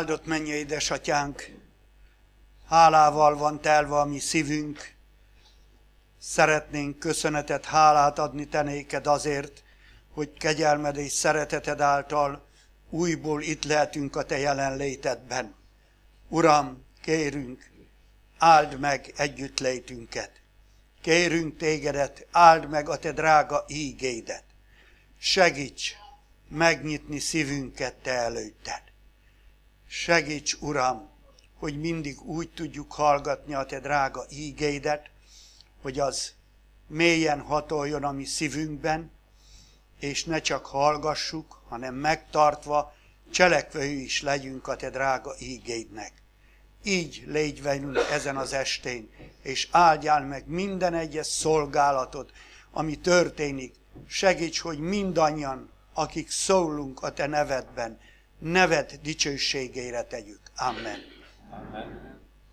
Áldott mennyei édesatyánk, hálával van telve a mi szívünk. Szeretnénk köszönetet, hálát adni te néked azért, hogy kegyelmed és szereteted által újból itt lehetünk a te jelenlétedben. Uram, kérünk, áld meg együttlétünket. Kérünk tégedet, áld meg a te drága ígédet. Segíts megnyitni szívünket te előtted. Segíts, Uram, hogy mindig úgy tudjuk hallgatni a te drága ígédet, hogy az mélyen hatoljon a mi szívünkben, és ne csak hallgassuk, hanem megtartva, cselekvői is legyünk a te drága ígédnek. Így légy velünk ezen az estén, és áldjál meg minden egyes szolgálatot, ami történik. Segíts, hogy mindannyian, akik szólunk a te nevedben, neved dicsőségére tegyük. Amen. Amen.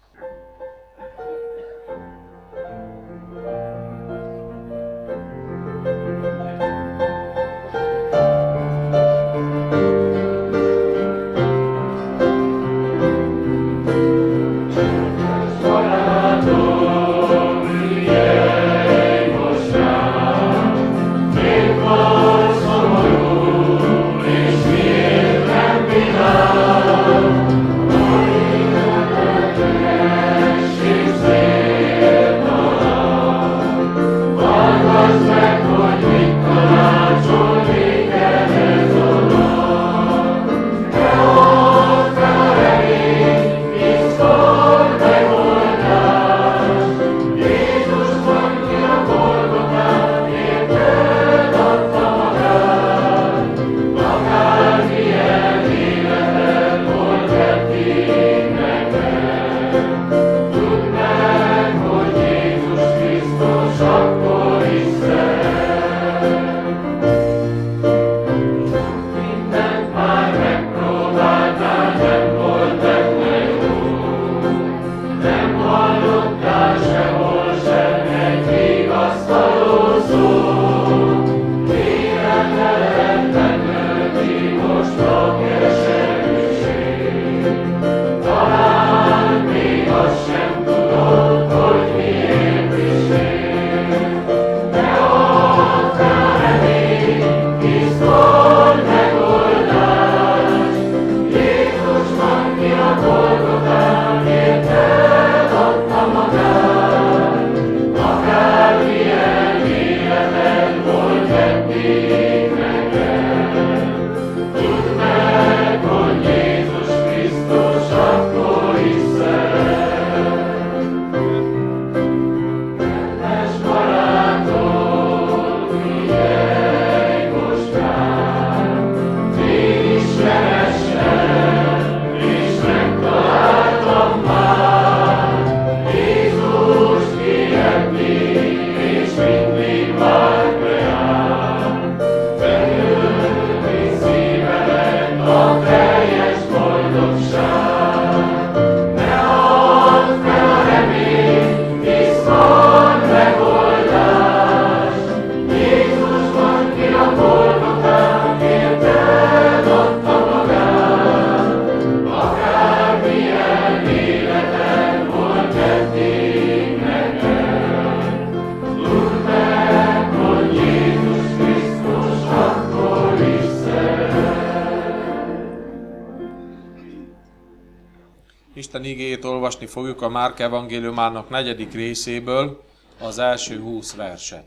Isten igéjét olvasni fogjuk a Márk evangéliumának 4. részéből, az első 20 verset.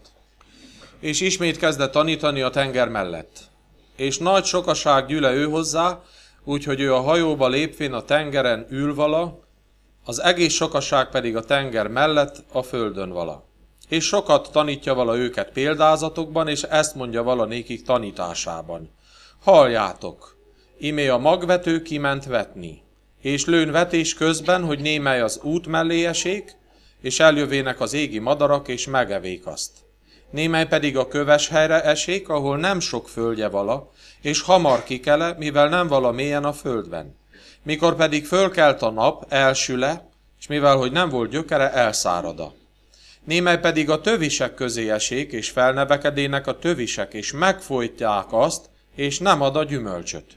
És ismét kezdett tanítani a tenger mellett. És nagy sokaság gyűle ő hozzá, úgyhogy ő a hajóba lépvén a tengeren ül vala, az egész sokaság pedig a tenger mellett a földön vala. És sokat tanítja vala őket példázatokban, és ezt mondja vala nékik tanításában. Halljátok, imé a magvető kiment vetni, és lőn vetés közben, hogy némely az út mellé esék, és eljövének az égi madarak, és megevék azt. Némely pedig a köves helyre esék, ahol nem sok földje vala, és hamar kikele, mivel nem vala mélyen a földben. Mikor pedig fölkelt a nap, elsüle, és mivel hogy nem volt gyökere, elszárada. Némely pedig a tövisek közé esék, és felnevekedének a tövisek, és megfojtják azt, és nem ad a gyümölcsöt.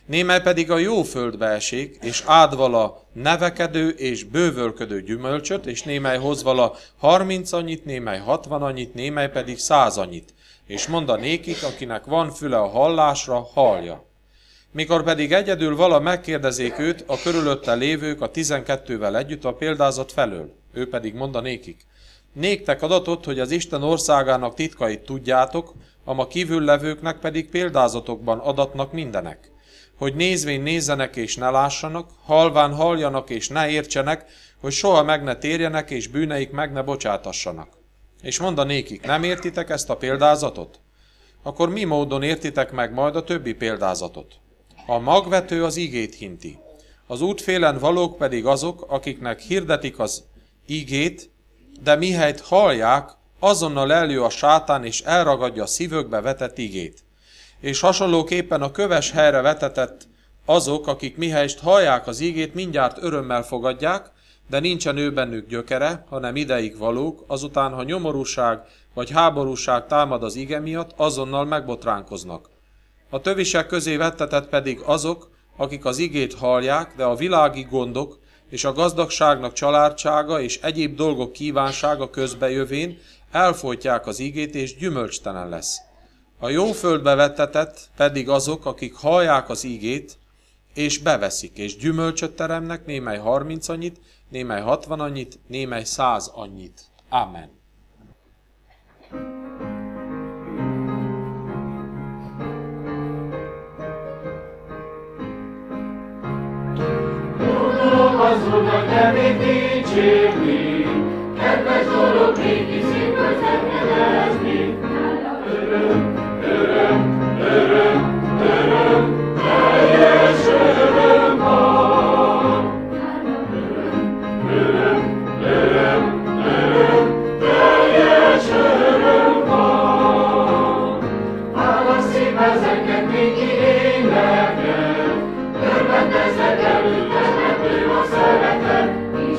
Némely pedig a jó földbe esik, és ád vala nevekedő és bővölködő gyümölcsöt, és némely hoz vala 30 annyit, némely 60 annyit, némely pedig 100 annyit. És mondd nékik, akinek van füle a hallásra, hallja. Mikor pedig egyedül vala megkérdezék őt, a körülötte lévők a 12-vel együtt a példázat felől. Ő pedig mondta nékik: néktek adatot, hogy az Isten országának titkait tudjátok, a kívüllevőknek pedig példázatokban adatnak mindenek. Hogy nézvén nézzenek és ne lássanak, halván halljanak és ne értsenek, hogy soha meg ne térjenek és bűneik meg ne bocsátassanak. És mondta nékik: nem értitek ezt a példázatot? Akkor mi módon értitek meg majd a többi példázatot? A magvető az igét hinti. Az útfélen valók pedig azok, akiknek hirdetik az igét, de mihelyt hallják, azonnal eljö a sátán és elragadja a szívükbe vetett igét. És hasonlóképpen a köves helyre vetetett azok, akik mihelyst hallják az igét, mindjárt örömmel fogadják, de nincsen ő bennük gyökere, hanem ideig valók, azután, ha nyomorúság vagy háborúság támad az ige miatt, azonnal megbotránkoznak. A tövisek közé vettetett pedig azok, akik az igét hallják, de a világi gondok és a gazdagságnak családsága és egyéb dolgok kívánsága közbejövén elfojtják az igét, és gyümölcstelen lesz. A jó földbe vettetett pedig azok, akik hallják az igét, és beveszik, és gyümölcsöt teremnek, némely 30 annyit, némely 60 annyit, némely 100 annyit. Amen. Az Urat nevét dicsérni, kedves dolog néki szívből zengedezni. Nála öröm, öröm, öröm, öröm, teljes öröm van. Nála öröm, öröm, öröm, öröm, teljes öröm van. Hála szívvel zenget néki énekel, örvendezek előtte. A szeretet, és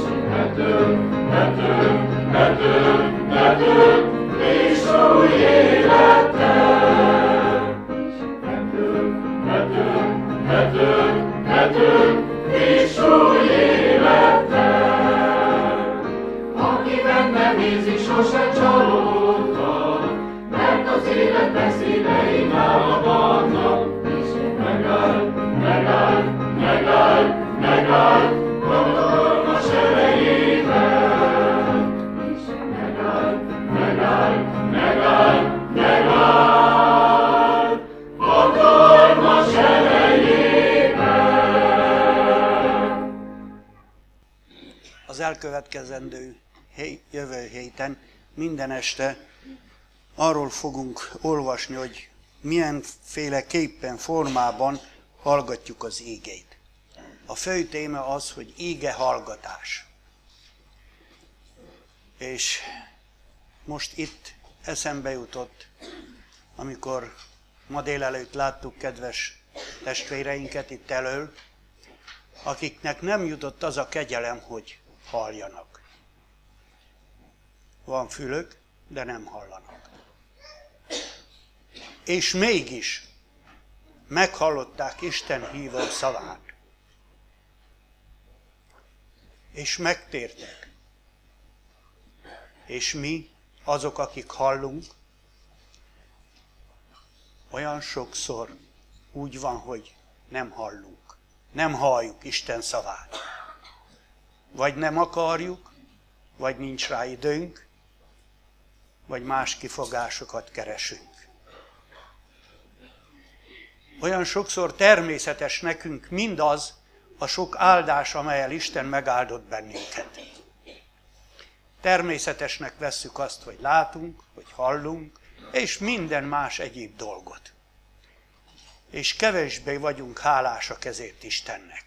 netőm, és új élettel. Netőm, és új élettel. Aki bennem nézik, sosem csalódhat, mert az élet beszédei nála vannak, és megáll, hatalmas erejével. És megáll, hatalmas erejével. Az elkövetkezendő jövő héten minden este arról fogunk olvasni, hogy milyenféleképpen, formában hallgatjuk az ígét. A fő téma az, hogy íge hallgatás. És most itt eszembe jutott, amikor ma délelőtt láttuk kedves testvéreinket itt elől, akiknek nem jutott az a kegyelem, hogy halljanak. Van fülük, de nem hallanak. És mégis meghallották Isten hívó szavát. És megtértek. És mi, azok, akik hallunk, olyan sokszor úgy van, hogy nem hallunk. Nem halljuk Isten szavát. Vagy nem akarjuk, vagy nincs rá időnk, vagy más kifogásokat keresünk. Olyan sokszor természetes nekünk mindaz, a sok áldás, amelyel Isten megáldott bennünket. Természetesnek vesszük azt, hogy látunk, hogy hallunk, és minden más egyéb dolgot. És kevésbé vagyunk hálásak ezért Istennek.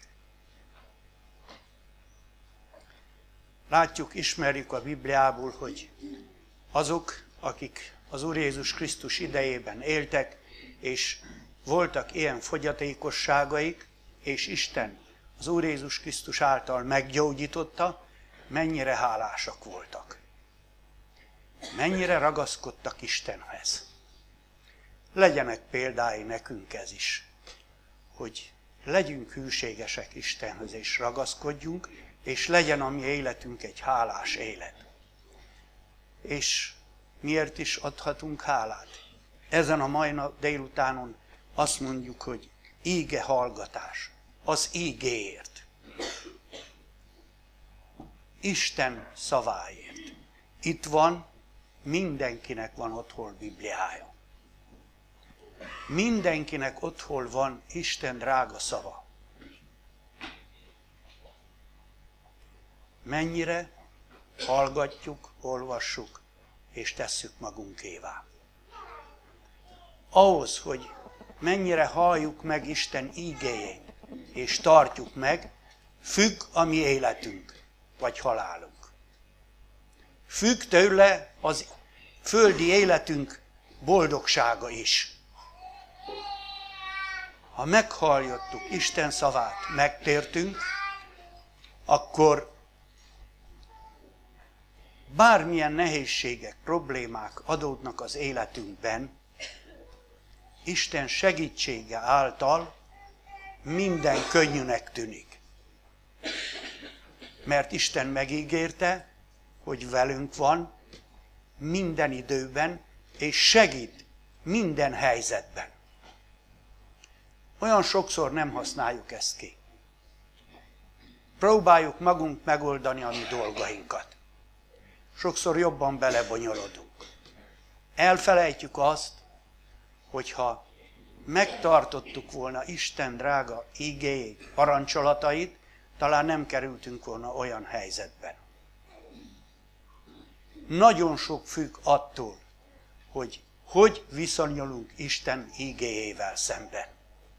Látjuk, ismerjük a Bibliából, hogy azok, akik az Úr Jézus Krisztus idejében éltek, és voltak ilyen fogyatékosságaik, és Isten az Úr Jézus Krisztus által meggyógyította, mennyire hálásak voltak. Mennyire ragaszkodtak Istenhez. Legyenek példái nekünk ez is, hogy legyünk hűségesek Istenhöz, és ragaszkodjunk, és legyen a mi életünk egy hálás élet. És miért is adhatunk hálát? Ezen a mai délutánon azt mondjuk, hogy íge hallgatás, az ígéért. Isten szaváért. Itt van, mindenkinek van otthon Bibliája. Mindenkinek otthon van Isten drága szava. Mennyire hallgatjuk, olvassuk, és tesszük magunkévá. Ahhoz, hogy mennyire halljuk meg Isten ígéjét, és tartjuk meg, függ a mi életünk, vagy halálunk. Függ tőle az földi életünk boldogsága is. Ha meghallgattuk Isten szavát, megtértünk, akkor bármilyen nehézségek, problémák adódnak az életünkben, Isten segítsége által minden könnyűnek tűnik. Mert Isten megígérte, hogy velünk van minden időben, és segít minden helyzetben. Olyan sokszor nem használjuk ezt ki. Próbáljuk magunk megoldani a mi dolgainkat. Sokszor jobban belebonyolodunk. Elfelejtjük azt, hogyha megtartottuk volna Isten drága ígéjét, parancsolatait, talán nem kerültünk volna olyan helyzetben. Nagyon sok függ attól, hogy viszonyulunk Isten ígéjével szemben.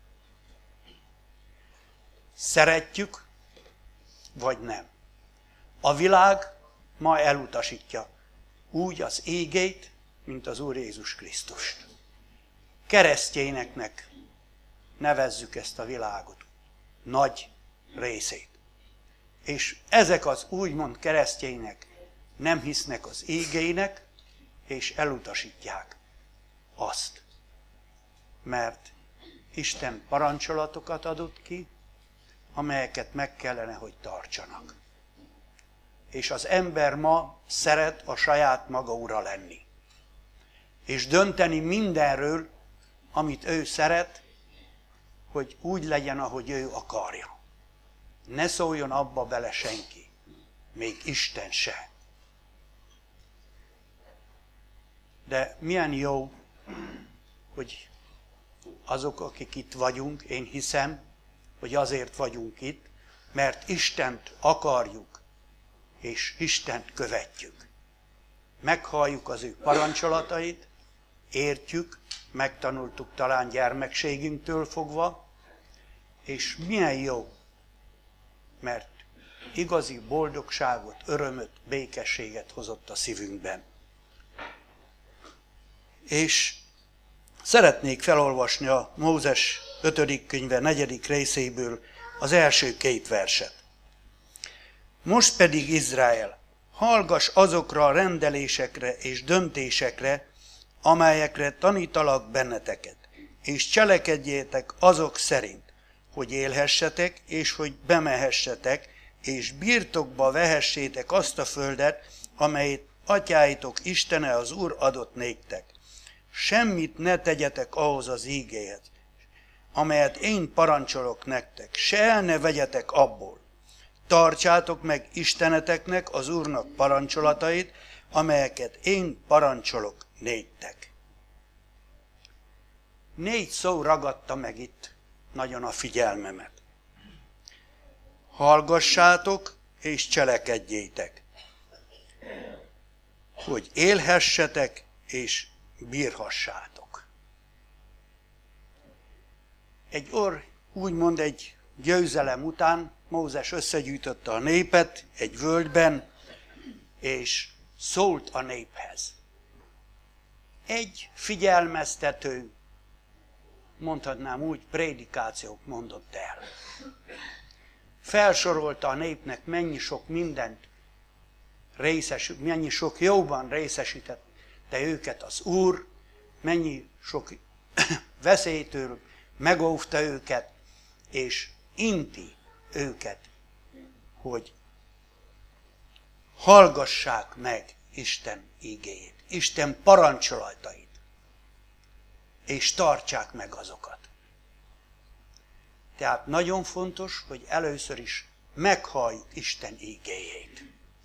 Szeretjük, vagy nem. A világ ma elutasítja úgy az ígét, mint az Úr Jézus Krisztust. Keresztényeknek nevezzük ezt a világot, nagy részét. És ezek az úgymond keresztények nem hisznek az ígének, és elutasítják azt. Mert Isten parancsolatokat adott ki, amelyeket meg kellene, hogy tartsanak. És az ember ma szeret a saját maga ura lenni. És dönteni mindenről, amit ő szeret, hogy úgy legyen, ahogy ő akarja. Ne szóljon abba bele senki, még Isten se. De milyen jó, hogy azok, akik itt vagyunk, én hiszem, hogy azért vagyunk itt, mert Istent akarjuk, és Istent követjük. Meghalljuk az ő parancsolatait, értjük, megtanultuk talán gyermekségünktől fogva, és milyen jó, mert igazi boldogságot, örömöt, békességet hozott a szívünkben. És szeretnék felolvasni a Mózes 5. könyve 4. részéből az első 2 verset. Most pedig Izrael, hallgass azokra a rendelésekre és döntésekre, amelyekre tanítalak benneteket, és cselekedjétek azok szerint, hogy élhessetek, és hogy bemehessetek, és birtokba vehessétek azt a földet, amelyet atyáitok Istene az Úr adott néktek. Semmit ne tegyetek ahhoz az ígéhez, amelyet én parancsolok nektek, se el ne vegyetek abból. Tartsátok meg Isteneteknek, az Úrnak parancsolatait, amelyeket én parancsolok néktek. 4 szó ragadta meg itt nagyon a figyelmemet. Hallgassátok és cselekedjétek, hogy élhessetek és bírhassátok. Úgymond egy győzelem után Mózes összegyűjtötte a népet egy völgyben, és szólt a néphez. Egy figyelmeztető, mondhatnám úgy, prédikációt mondott el. Felsorolta a népnek, mennyi sok mindent mennyi sok jóban részesítette őket az Úr, mennyi sok veszélytől megóvta őket, és inti őket, hogy hallgassák meg Isten igéjét, Isten parancsolatait, és tartsák meg azokat. Tehát nagyon fontos, hogy először is meghalljuk Isten igéjét.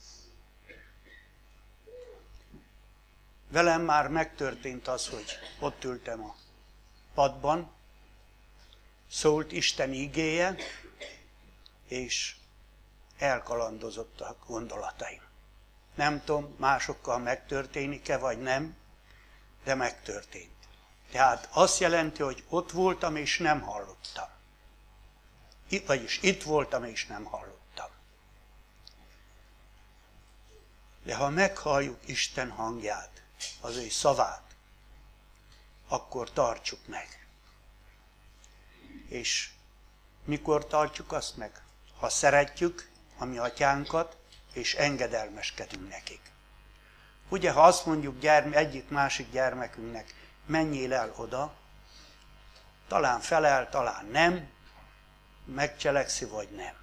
Velem már megtörtént az, hogy ott ültem a padban, szólt Isten igéje, és elkalandozott a gondolataim. Nem tudom, másokkal megtörténik-e, vagy nem, de megtörtént. Tehát azt jelenti, hogy ott voltam, és nem hallottam. Vagyis itt voltam, és nem hallottam. De ha meghalljuk Isten hangját, az ő szavát, akkor tartsuk meg. És mikor tartjuk azt meg? Ha szeretjük a mi atyánkat, és engedelmeskedünk nekik. Ugye, ha azt mondjuk egyik-másik gyermekünknek, menjél el oda, talán felel, talán nem, megcselekszi, vagy nem.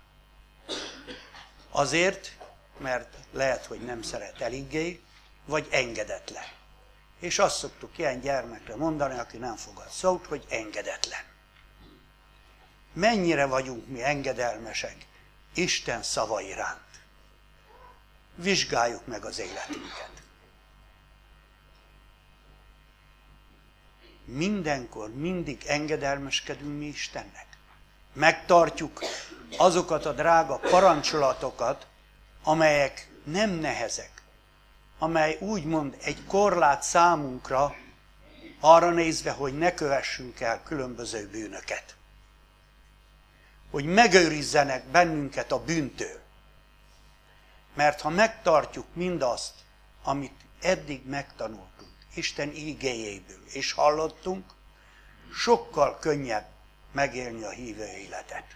Azért, mert lehet, hogy nem szeret eléggé, vagy engedetlen. És azt szoktuk ilyen gyermekre mondani, aki nem fogad szót, hogy engedetlen. Mennyire vagyunk mi engedelmesek Isten szava iránt? Vizsgáljuk meg az életünket. Mindenkor, mindig engedelmeskedünk mi Istennek. Megtartjuk azokat a drága parancsolatokat, amelyek nem nehezek, amely úgymond egy korlát számunkra, arra nézve, hogy ne kövessünk el különböző bűnöket. Hogy megőrizzenek bennünket a bűntől. Mert ha megtartjuk mindazt, amit eddig megtanultunk, Isten igéjéből és hallottunk, sokkal könnyebb megélni a hívő életet.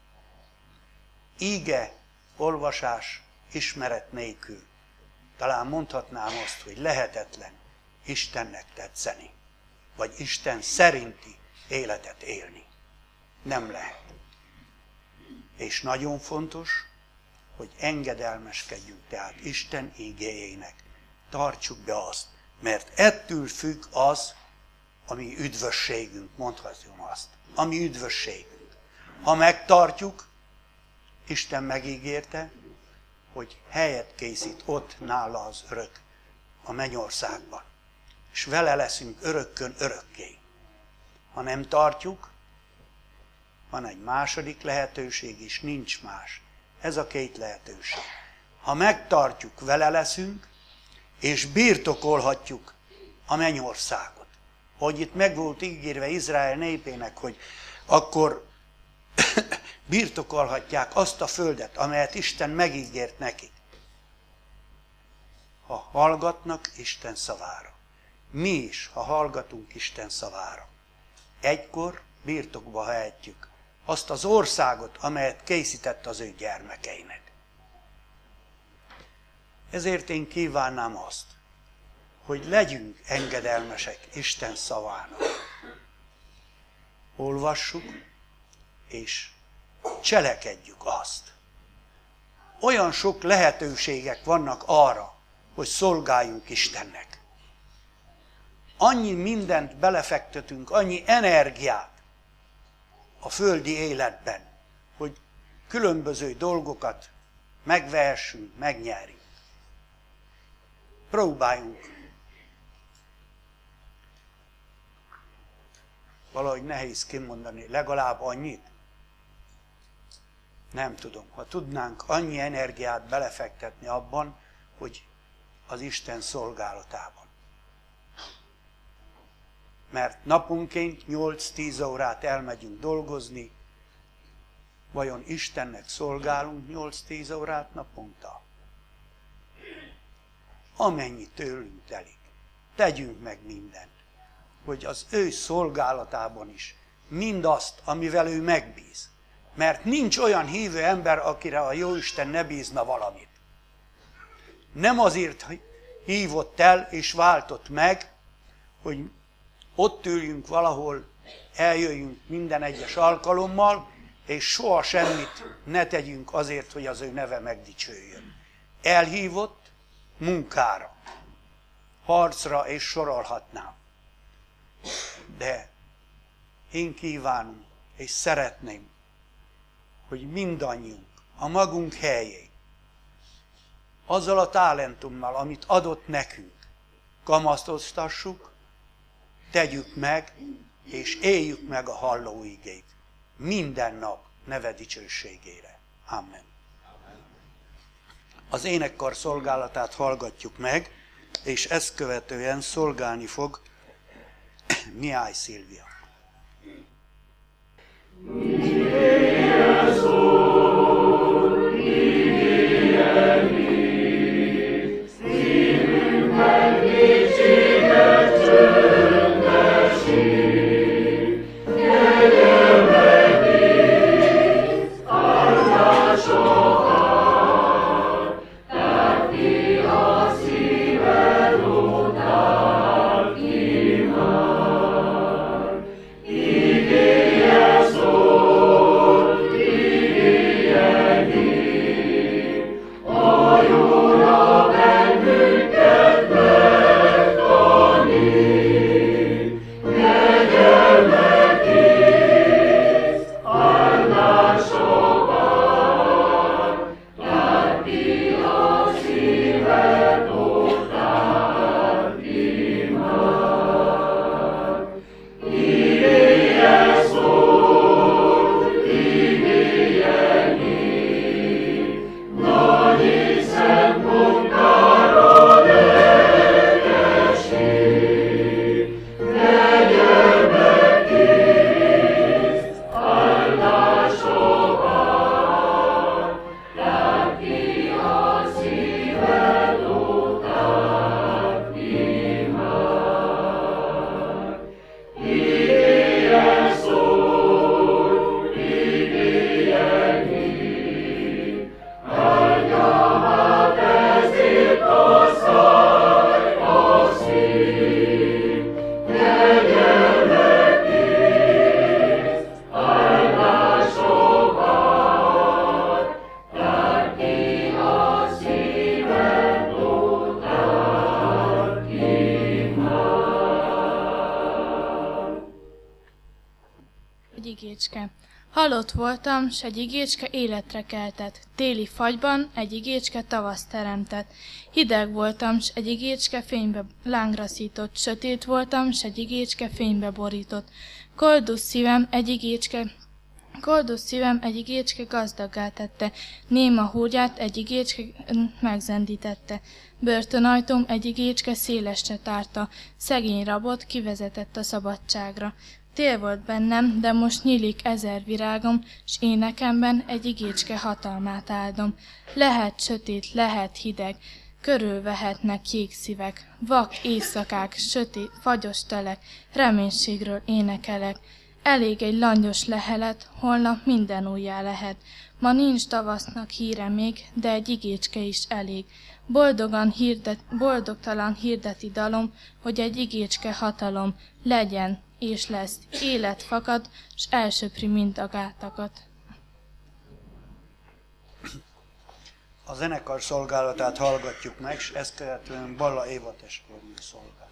Íge, olvasás, ismeret nélkül. Talán mondhatnám azt, hogy lehetetlen Istennek tetszeni, vagy Isten szerinti életet élni. Nem lehet. És nagyon fontos, hogy engedelmeskedjünk, tehát Isten igéjének. Tartsuk be azt, mert ettől függ az, ami üdvösségünk, mondhatjuk azt, ami üdvösségünk. Ha megtartjuk, Isten megígérte, hogy helyet készít ott nála az örök, a mennyországban. És vele leszünk örökkön örökké. Ha nem tartjuk, van egy második lehetőség is, nincs más. Ez a két lehetőség. Ha megtartjuk, vele leszünk, és birtokolhatjuk a mennyországot. Hogy itt meg volt ígérve Izrael népének, hogy akkor birtokolhatják azt a földet, amelyet Isten megígért nekik. Ha hallgatnak Isten szavára. Mi is, ha hallgatunk Isten szavára. Egykor birtokba vehetjük azt az országot, amelyet készített az ő gyermekeinek. Ezért én kívánnám azt, hogy legyünk engedelmesek Isten szavának. Olvassuk, és cselekedjük azt. Olyan sok lehetőségek vannak arra, hogy szolgáljunk Istennek. Annyi mindent belefektetünk, annyi energiát a földi életben, hogy különböző dolgokat megvehessünk, megnyerjünk. Próbáljunk. Valahogy nehéz kimondani, legalább annyit. Nem tudom, ha tudnánk annyi energiát belefektetni abban, hogy az Isten szolgálatában. Mert naponként 8-10 órát elmegyünk dolgozni, vajon Istennek szolgálunk 8-10 órát naponta? Amennyi tőlünk telik. Tegyünk meg mindent, hogy az ő szolgálatában is mindazt, amivel ő megbíz. Mert nincs olyan hívő ember, akire a Jóisten ne bízna valamit. Nem azért hívott el és váltott meg, hogy ott üljünk valahol, eljöjjünk minden egyes alkalommal, és soha semmit ne tegyünk azért, hogy az ő neve megdicsőjön. Elhívott munkára, harcra, és sorolhatnám. De én kívánom, és szeretném, hogy mindannyiunk a magunk helyén, azzal a talentummal, amit adott nekünk, kamatoztassuk, tegyük meg, és éljük meg a halló igét. Minden nap neve dicsőségére. Amen. Az énekkar szolgálatát hallgatjuk meg, és ezt követően szolgálni fog Mihály Szilvia. Halott voltam, s egy igécske életre keltett. Téli fagyban egy igécske tavaszt teremtett. Hideg voltam, s egy igécske fénybe lángra szított. Sötét voltam, s egy igécske fénybe borított. Koldus szívem egy igécske gazdaggá tette. Néma húrját egy igécske megzendítette. Börtönajtóm egy igécske szélesre tárta. Szegény rabot kivezetett a szabadságra. Tél volt bennem, de most nyílik 1000 virágom, s énekemben egy igécske hatalmát áldom. Lehet sötét, lehet hideg, körülvehetnek jégszívek, vak éjszakák, sötét, fagyos telek, reménységről énekelek. Elég egy langyos lehelet, holnap minden újjá lehet. Ma nincs tavasznak híre még, de egy igécske is elég. Boldogtalan hirdeti dalom, hogy egy igécske hatalom legyen, és lesz, élet fakad, s elsöpri mind a gátakat. A zenekar szolgálatát hallgatjuk meg, és ezt követően Balla Éva testvérnő szolgál.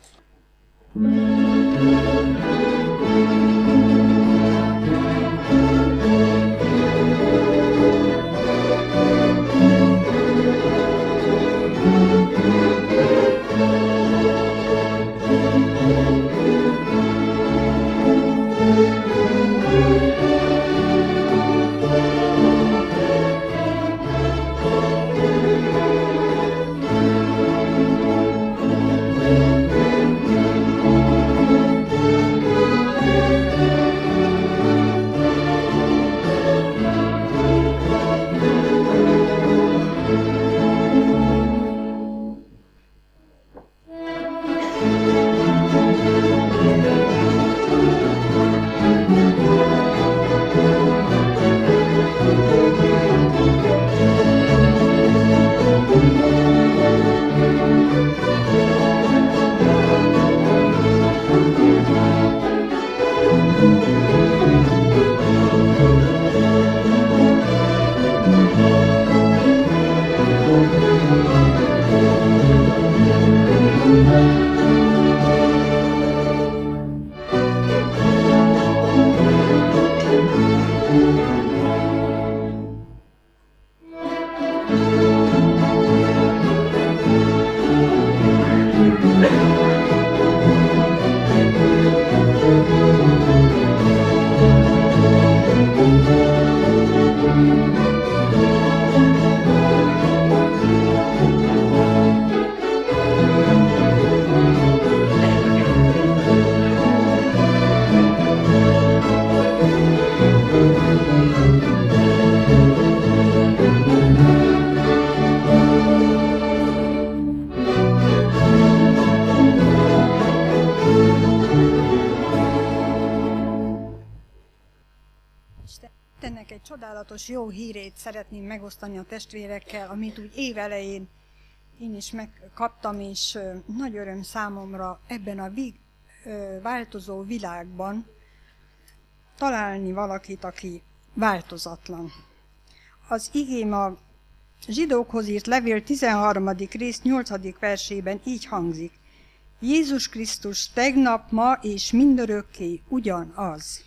csodálatos jó hírét szeretném megosztani a testvérekkel, amit úgy évelején én is megkaptam, és nagy öröm számomra ebben a változó világban találni valakit, aki változatlan. Az igém a Zsidókhoz írt levél 13. rész 8. versében így hangzik: Jézus Krisztus tegnap, ma és mindörökké ugyanaz.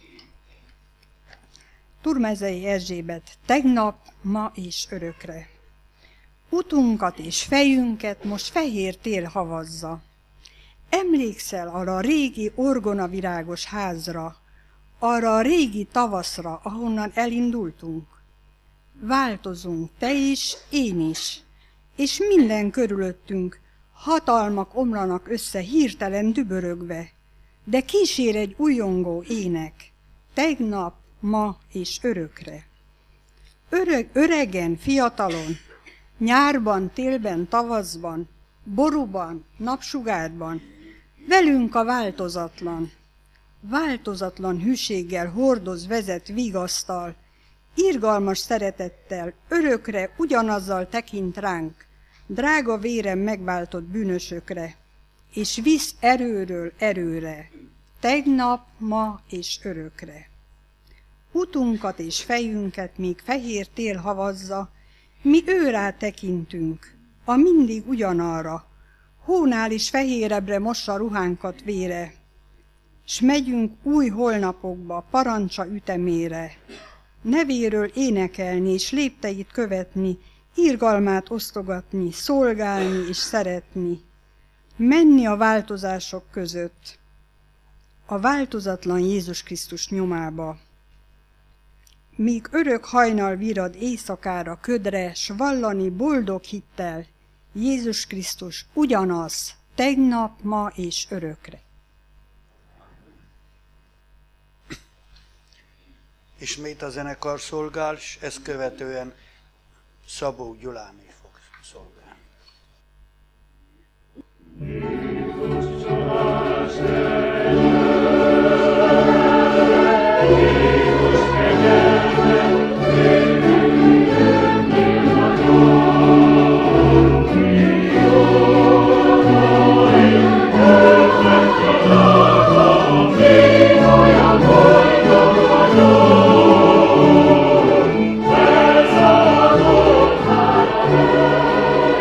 Turmezei Erzsébet, tegnap, ma és örökre. Utunkat és fejünket most fehér tél havazza. Emlékszel arra a régi orgonavirágos házra, arra a régi tavaszra, ahonnan elindultunk? Változunk, te is, én is, és minden körülöttünk, hatalmak omlanak össze hirtelen dübörögve, de kísér egy újongó ének, tegnap, ma és örökre. Öregen, fiatalon, nyárban, télben, tavaszban, borúban, napsugárban, velünk a változatlan. Változatlan hűséggel hordoz, vezet, vigasztal, irgalmas szeretettel, örökre ugyanazzal tekint ránk, drága vérem megváltott bűnösökre, és visz erőről erőre, tegnap, ma és örökre. Utunkat és fejünket még fehér tél havazza, mi őrá tekintünk, a mindig ugyanarra, hónál is fehérebbre mossa ruhánkat vére, s megyünk új holnapokba, parancsa ütemére, nevéről énekelni és lépteit követni, irgalmát osztogatni, szolgálni és szeretni, menni a változások között, a változatlan Jézus Krisztus nyomába. Míg örök hajnal virad éjszakára ködre, s vallani boldog hittel, Jézus Krisztus ugyanaz, tegnap, ma és örökre. Ismét a zenekar szolgál, és ezt követően Szabó Gyuláné fog szolgálni. Thank you.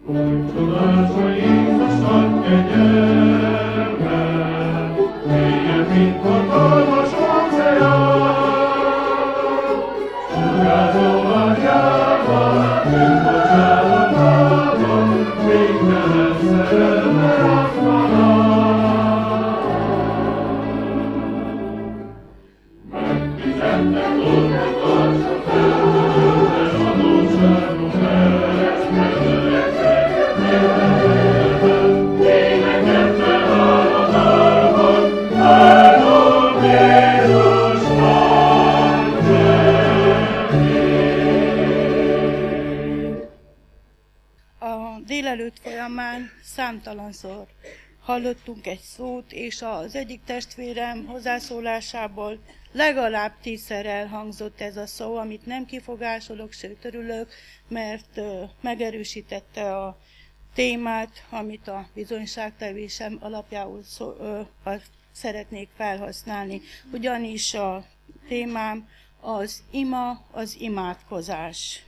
Csodás, hogy Jézus ad kegyelmet, mélyen, mint hatalmas óceán. Sugárzó atyában, önbocsánatában, végtelen szerelme raktanál. Megfizetnek dolgokat, a földön adósságok lesz, éneket felhall a dalban, áldom Jézus nagy nevét. A délelőtt folyamán számtalanszor hallottunk egy szót, és az egyik testvérem hozzászólásából legalább 10-szer elhangzott ez a szó, amit nem kifogásolok, sőt örülök, mert megerősítette a témát, amit a bizonyságtevésem alapjául szeretnék felhasználni. Ugyanis a témám az ima, az imádkozás.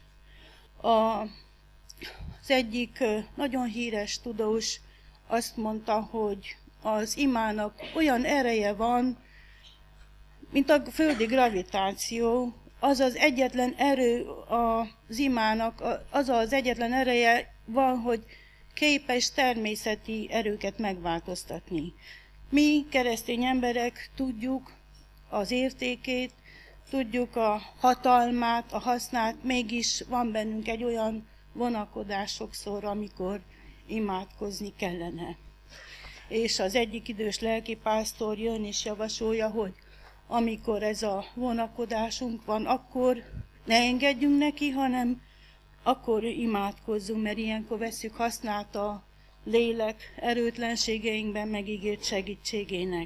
Az egyik nagyon híres tudós azt mondta, hogy az imának olyan ereje van, mint a földi gravitáció, az az egyetlen erő az imának, az az egyetlen ereje van, hogy képes természeti erőket megváltoztatni. Mi, keresztény emberek tudjuk az értékét, tudjuk a hatalmát, a hasznát, mégis van bennünk egy olyan vonakodás sokszor, amikor imádkozni kellene. És az egyik idős lelkipásztor jön és javasolja, hogy amikor ez a vonakodásunk van, akkor ne engedjünk neki, hanem akkor imádkozzunk, mert ilyenkor vesszük hasznát a lélek erőtlenségeinkben megígért segítségének.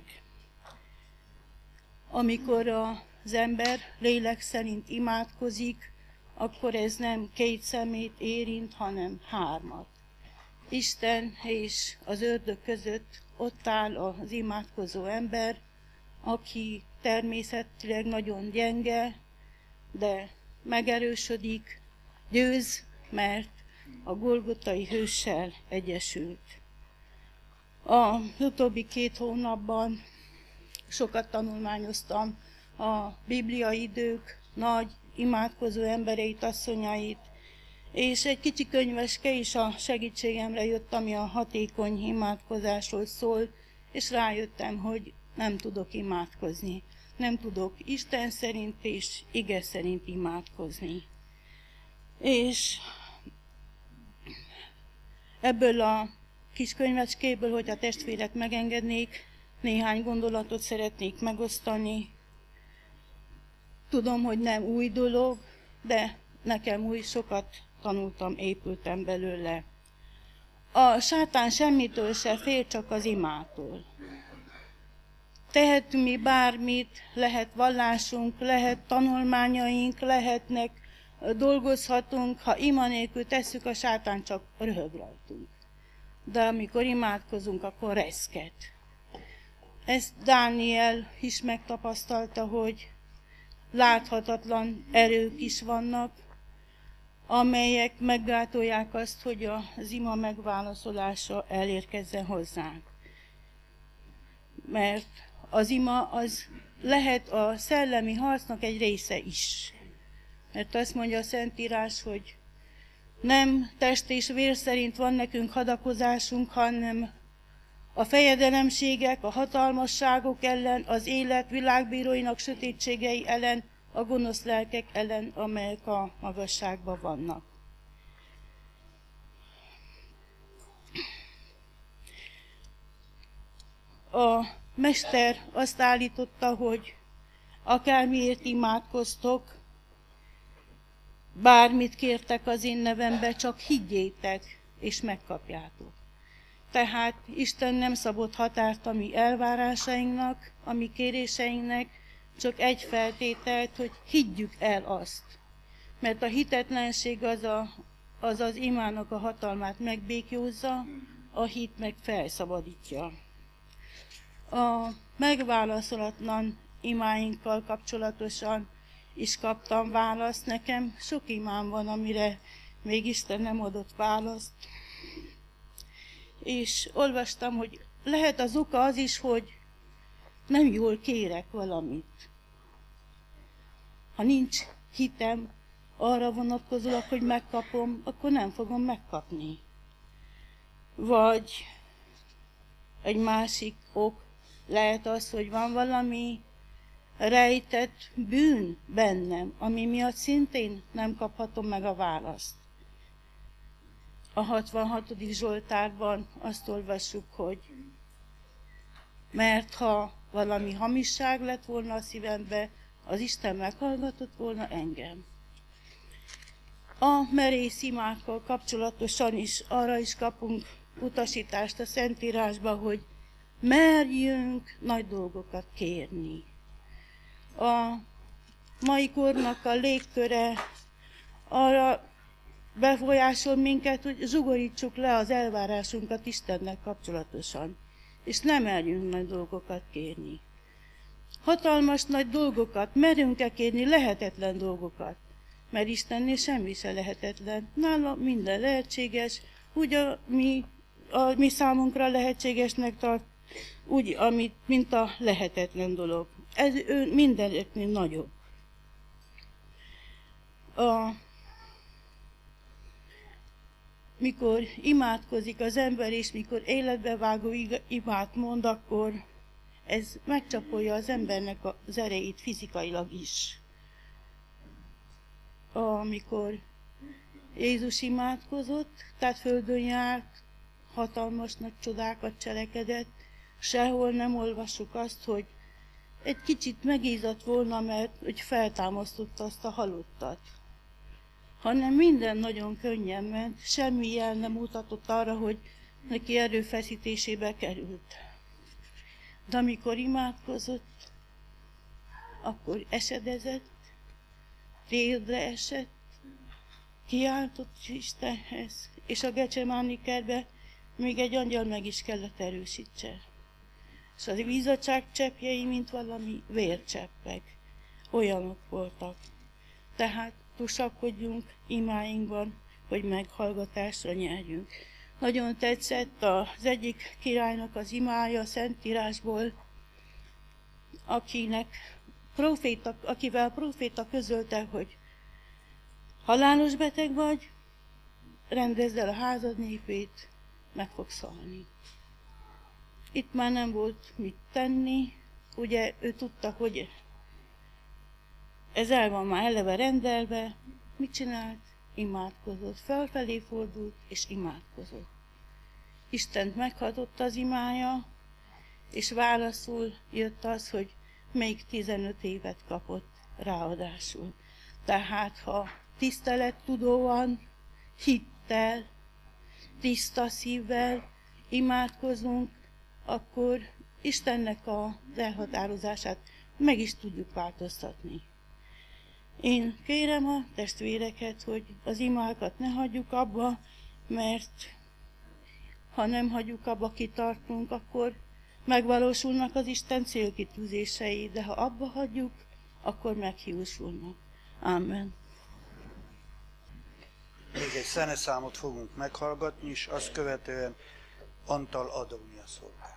Amikor az ember lélek szerint imádkozik, akkor ez nem 2 szemét érint, hanem 3. Isten és az ördög között ott áll az imádkozó ember, aki természetileg nagyon gyenge, de megerősödik, győz, mert a golgotai hőssel egyesült. Az utóbbi 2 hónapban sokat tanulmányoztam a bibliai idők nagy imádkozó embereit, asszonyait, és egy kicsi könyveske is a segítségemre jött, ami a hatékony imádkozásról szól, és rájöttem, hogy nem tudok imádkozni. Nem tudok Isten szerint és ige szerint imádkozni. És ebből a kis könyvecskéből, hogy a testvérek megengednék, néhány gondolatot szeretnék megosztani. Tudom, hogy nem új dolog, de nekem új, sokat tanultam, épültem belőle. A sátán semmitől se fél, csak az imától. Tehetünk mi bármit, lehet vallásunk, lehet tanulmányaink, lehetnek, dolgozhatunk, ha ima nélkül tesszük, a sátán csak röhög rajtunk. De amikor imádkozunk, akkor reszket. Ezt Dániel is megtapasztalta, hogy láthatatlan erők is vannak, amelyek meggátolják azt, hogy az ima megválaszolása elérkezzen hozzánk. Mert az ima az lehet a szellemi harcnak egy része is. Mert azt mondja a Szentírás, hogy nem test és vér szerint van nekünk hadakozásunk, hanem a fejedelemségek, a hatalmasságok ellen, az élet világbíróinak sötétségei ellen, a gonosz lelkek ellen, amelyek a magasságban vannak. A mester azt állította, hogy akármiért imádkoztok, bármit kértek az én nevembe, csak higgyétek, és megkapjátok. Tehát Isten nem szabott határt a mi elvárásainknak, a mi kéréseinknek, csak egy feltételt, hogy higgyük el azt. Mert a hitetlenség az imának a hatalmát megbékjózza, a hit meg felszabadítja. A megválaszolatlan imáinkkal kapcsolatosan is kaptam választ. Nekem sok imám van, amire még Isten nem adott választ. és olvastam, hogy lehet az oka az is, hogy nem jól kérek valamit. Ha nincs hitem arra vonatkozólag, hogy megkapom, akkor nem fogom megkapni. Vagy egy másik ok lehet az, hogy van valami rejtett bűn bennem, ami miatt szintén nem kaphatom meg a választ. A 66. Zsoltárban azt olvassuk, hogy mert ha valami hamisság lett volna a szívembe, az Isten meghallgatott volna engem. A merész imákkal kapcsolatosan is arra is kapunk utasítást a Szentírásba, hogy merjünk nagy dolgokat kérni. A mai kornak a légköre arra befolyásol minket, hogy zsugorítsuk le az elvárásunkat Istennel kapcsolatosan, és nem merjünk nagy dolgokat kérni. Hatalmas nagy dolgokat merünk-e kérni, lehetetlen dolgokat, mert Istennél semmi se lehetetlen. Nála minden lehetséges, úgy a mi számunkra lehetségesnek tart, úgy, mint a lehetetlen dolog. Ez ő mindeneknél nagyobb. Mikor imádkozik az ember, és mikor életbevágó imát mond, akkor ez megcsapolja az embernek az erejét fizikailag is. Amikor Jézus imádkozott, tehát földön járt, hatalmas nagy csodákat cselekedett, sehol nem olvassuk azt, hogy egy kicsit megízadt volna, mert hogy feltámasztotta azt a halottat. Hanem minden nagyon könnyen ment, semmi jel nem mutatott arra, hogy neki erőfeszítésébe került. De amikor imádkozott, akkor esedezett, térdre esett, kiáltott Istenhez, és a Gecsemáni kertbe még egy angyal meg is kellett erősítse. És az izzadság cseppjei, mint valami vércseppek, olyanok voltak. Tehát tusakodjunk imáinkban, hogy meghallgatásra nyerjünk. Nagyon tetszett az egyik királynak az imája a Szentírásból, akivel próféta közölte, hogy halálos beteg vagy, rendezd el a házad népét, meg fogsz halni. Itt már nem volt mit tenni, ugye ő tudta, hogy ez el van már eleve rendelve. Mit csinált? Imádkozott. Felfelé fordult, és imádkozott. Istent meghatott az imája, és válaszul jött az, hogy még 15 évet kapott ráadásul. Tehát, ha tisztelettudóan, hittel, tiszta szívvel imádkozunk, akkor Istennek az elhatározását meg is tudjuk változtatni. Én kérem a testvéreket, hogy az imákat ne hagyjuk abba, mert ha nem hagyjuk abba, kitartunk, akkor megvalósulnak az Isten célkitűzései, de ha abba hagyjuk, akkor meghiúsulnak. Amen. Még egy zeneszámot fogunk meghallgatni, és azt követően Antal Adónia szolgál.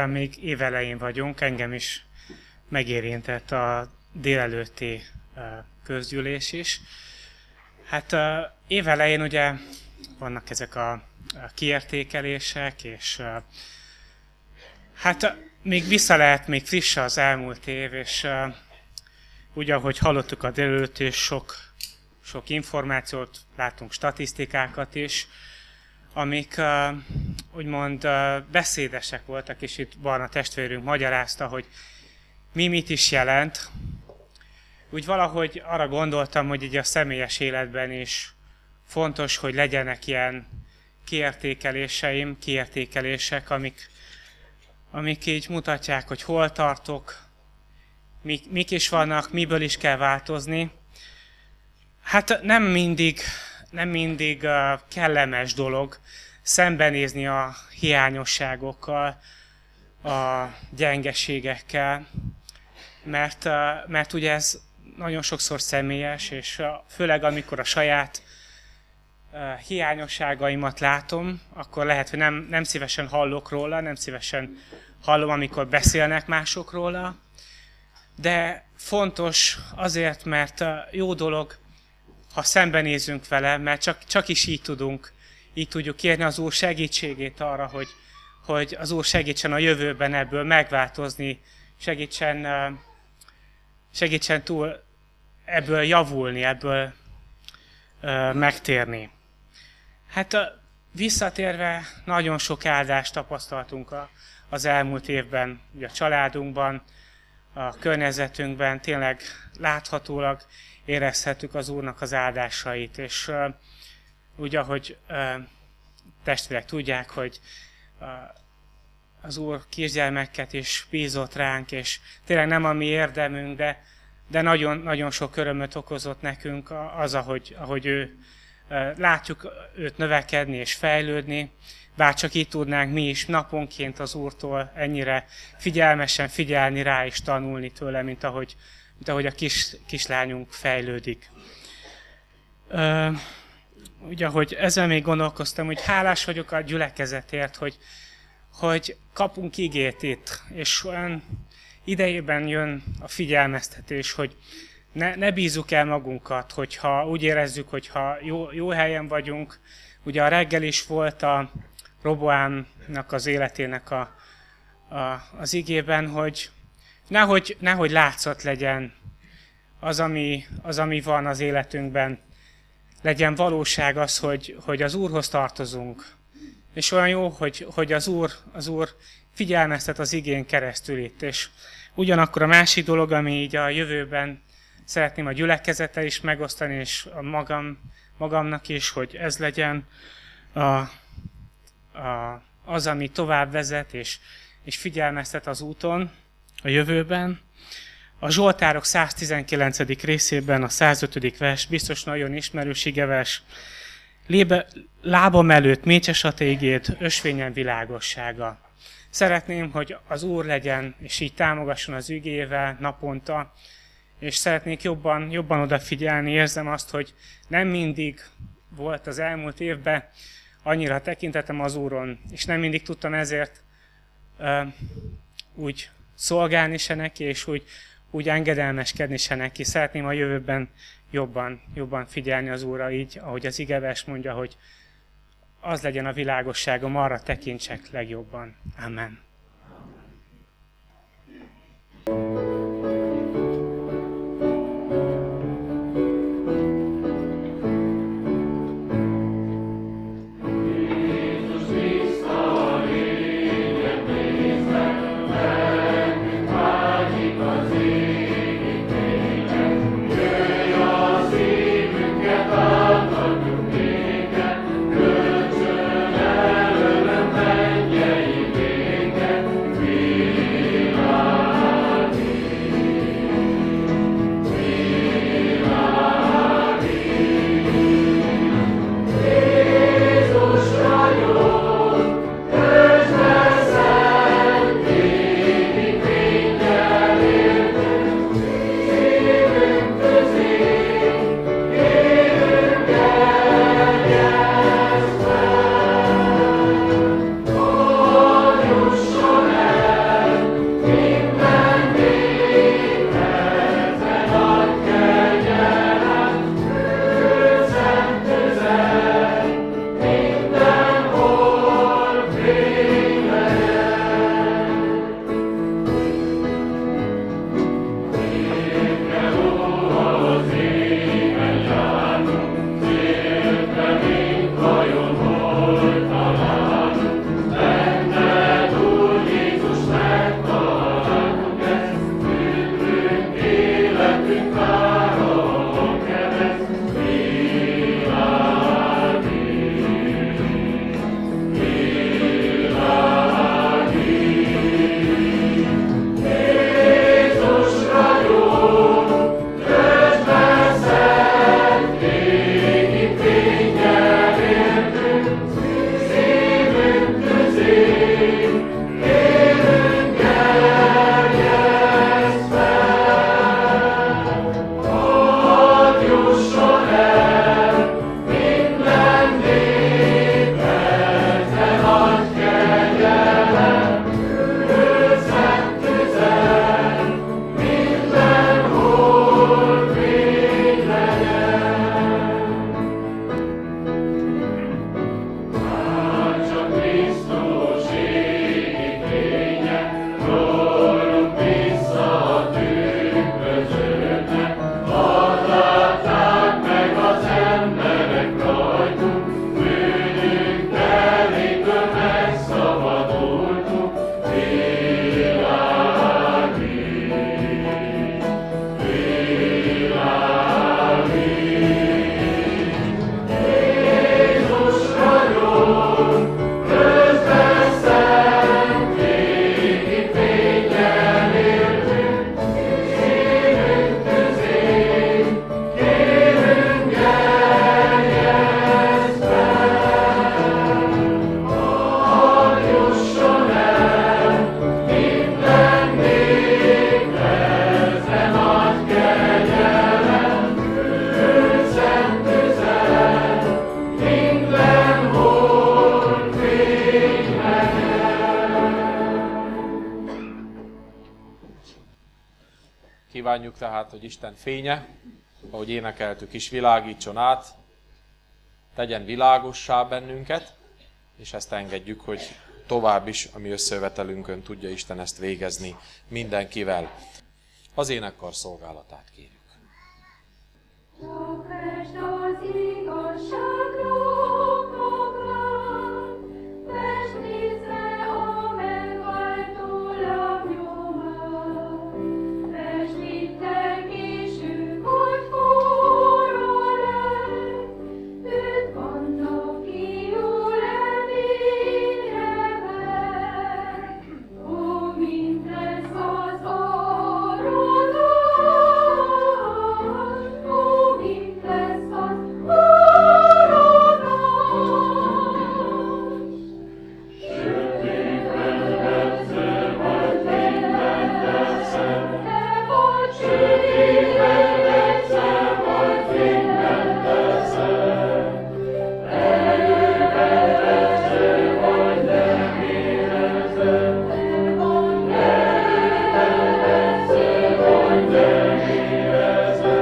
miután még évelején vagyunk, engem is megérintett a délelőtti közgyűlés is. Hát évelején ugye vannak ezek a kiértékelések, és hát még vissza lehet, még friss az elmúlt év, és úgy, ahogy hallottuk a délelőtt, és sok információt, látunk statisztikákat is, amik úgymond beszédesek voltak, és itt Barna testvérünk magyarázta, hogy mit is jelent. Úgy valahogy arra gondoltam, hogy így a személyes életben is fontos, hogy legyenek ilyen kiértékelések, amik így mutatják, hogy hol tartok, mik is vannak, miből is kell változni. Hát nem mindig kellemes dolog szembenézni a hiányosságokkal, a gyengeségekkel, mert ugye ez nagyon sokszor személyes, és főleg amikor a saját hiányosságaimat látom, akkor lehet, hogy nem szívesen hallok róla, nem szívesen hallom, amikor beszélnek mások róla, de fontos azért, mert jó dolog, ha szembenézünk vele, mert csak is így tudjuk kérni az Úr segítségét arra, hogy az Úr segítsen a jövőben ebből megváltozni, segítsen túl ebből javulni, ebből megtérni. Hát visszatérve nagyon sok áldást tapasztaltunk az elmúlt évben, ugye a családunkban, a környezetünkben, tényleg láthatólag érezhetjük az Úrnak az áldásait, és úgy, ahogy testvérek tudják, hogy az Úr kisgyermeket is bízott ránk, és tényleg nem a mi érdemünk, de nagyon, nagyon sok örömöt okozott nekünk az, ahogy ő látjuk őt növekedni és fejlődni, bár csak így tudnánk mi is naponként az Úrtól ennyire figyelmesen figyelni rá és tanulni tőle, mint ahogy a kislányunk fejlődik. Ugye, ahogy ezzel még gondolkoztam, hogy hálás vagyok a gyülekezetért, hogy kapunk igét itt, és olyan idejében jön a figyelmeztetés, hogy ne bízzuk el magunkat, hogyha úgy érezzük, hogyha jó helyen vagyunk. Ugye a reggel is volt a Roboámnak az életének az igében, hogy nehogy látszat legyen az, ami van az életünkben. Legyen valóság az, hogy az Úrhoz tartozunk. És olyan jó, hogy az Úr figyelmeztet az igén keresztül itt. És ugyanakkor a másik dolog, ami így a jövőben szeretném a gyülekezettel is megosztani, és magamnak is, hogy ez legyen az, ami tovább vezet, és figyelmeztet az úton a jövőben. A Zsoltárok 119. részében a 105. vers, biztos nagyon ismerős igevers. Lábam előtt mécses a te igéd, ösvényen világossága. Szeretném, hogy az Úr legyen, és így támogasson az igével naponta, és szeretnék jobban odafigyelni. Érzem azt, hogy nem mindig volt az elmúlt évben annyira tekintetem az Úron, és nem mindig tudtam ezért úgy szolgálni se neki, és úgy engedelmeskedni se neki. Szeretném a jövőben jobban figyelni az Úrra, így, ahogy az igevers mondja, hogy az legyen a világosságom, arra tekintsek legjobban. Amen. Kölcsön elől mennyei béke, Kívánjuk tehát, hogy Isten fénye, ahogy énekeltük is, világítson át, tegyen világossá bennünket, és ezt engedjük, hogy tovább is a mi összejövetelünkön tudja Isten ezt végezni mindenkivel. Az énekkar szolgálatát kérjük. Csak vesd az igazságra magad, vesd nézve a megváltó lábnyomát, vesd itt egészség, hogy forró lesz, őt vannak kiú reményre vett, ó, mint lesz az aradás, ó, mint lesz az aradás. Sötétben egyszer majd fényben leszel, te vagy sötétben egyszer majd fényben leszel, erőben egyszer majd nem érezed, te vagy erőben egyszer majd nem érezed.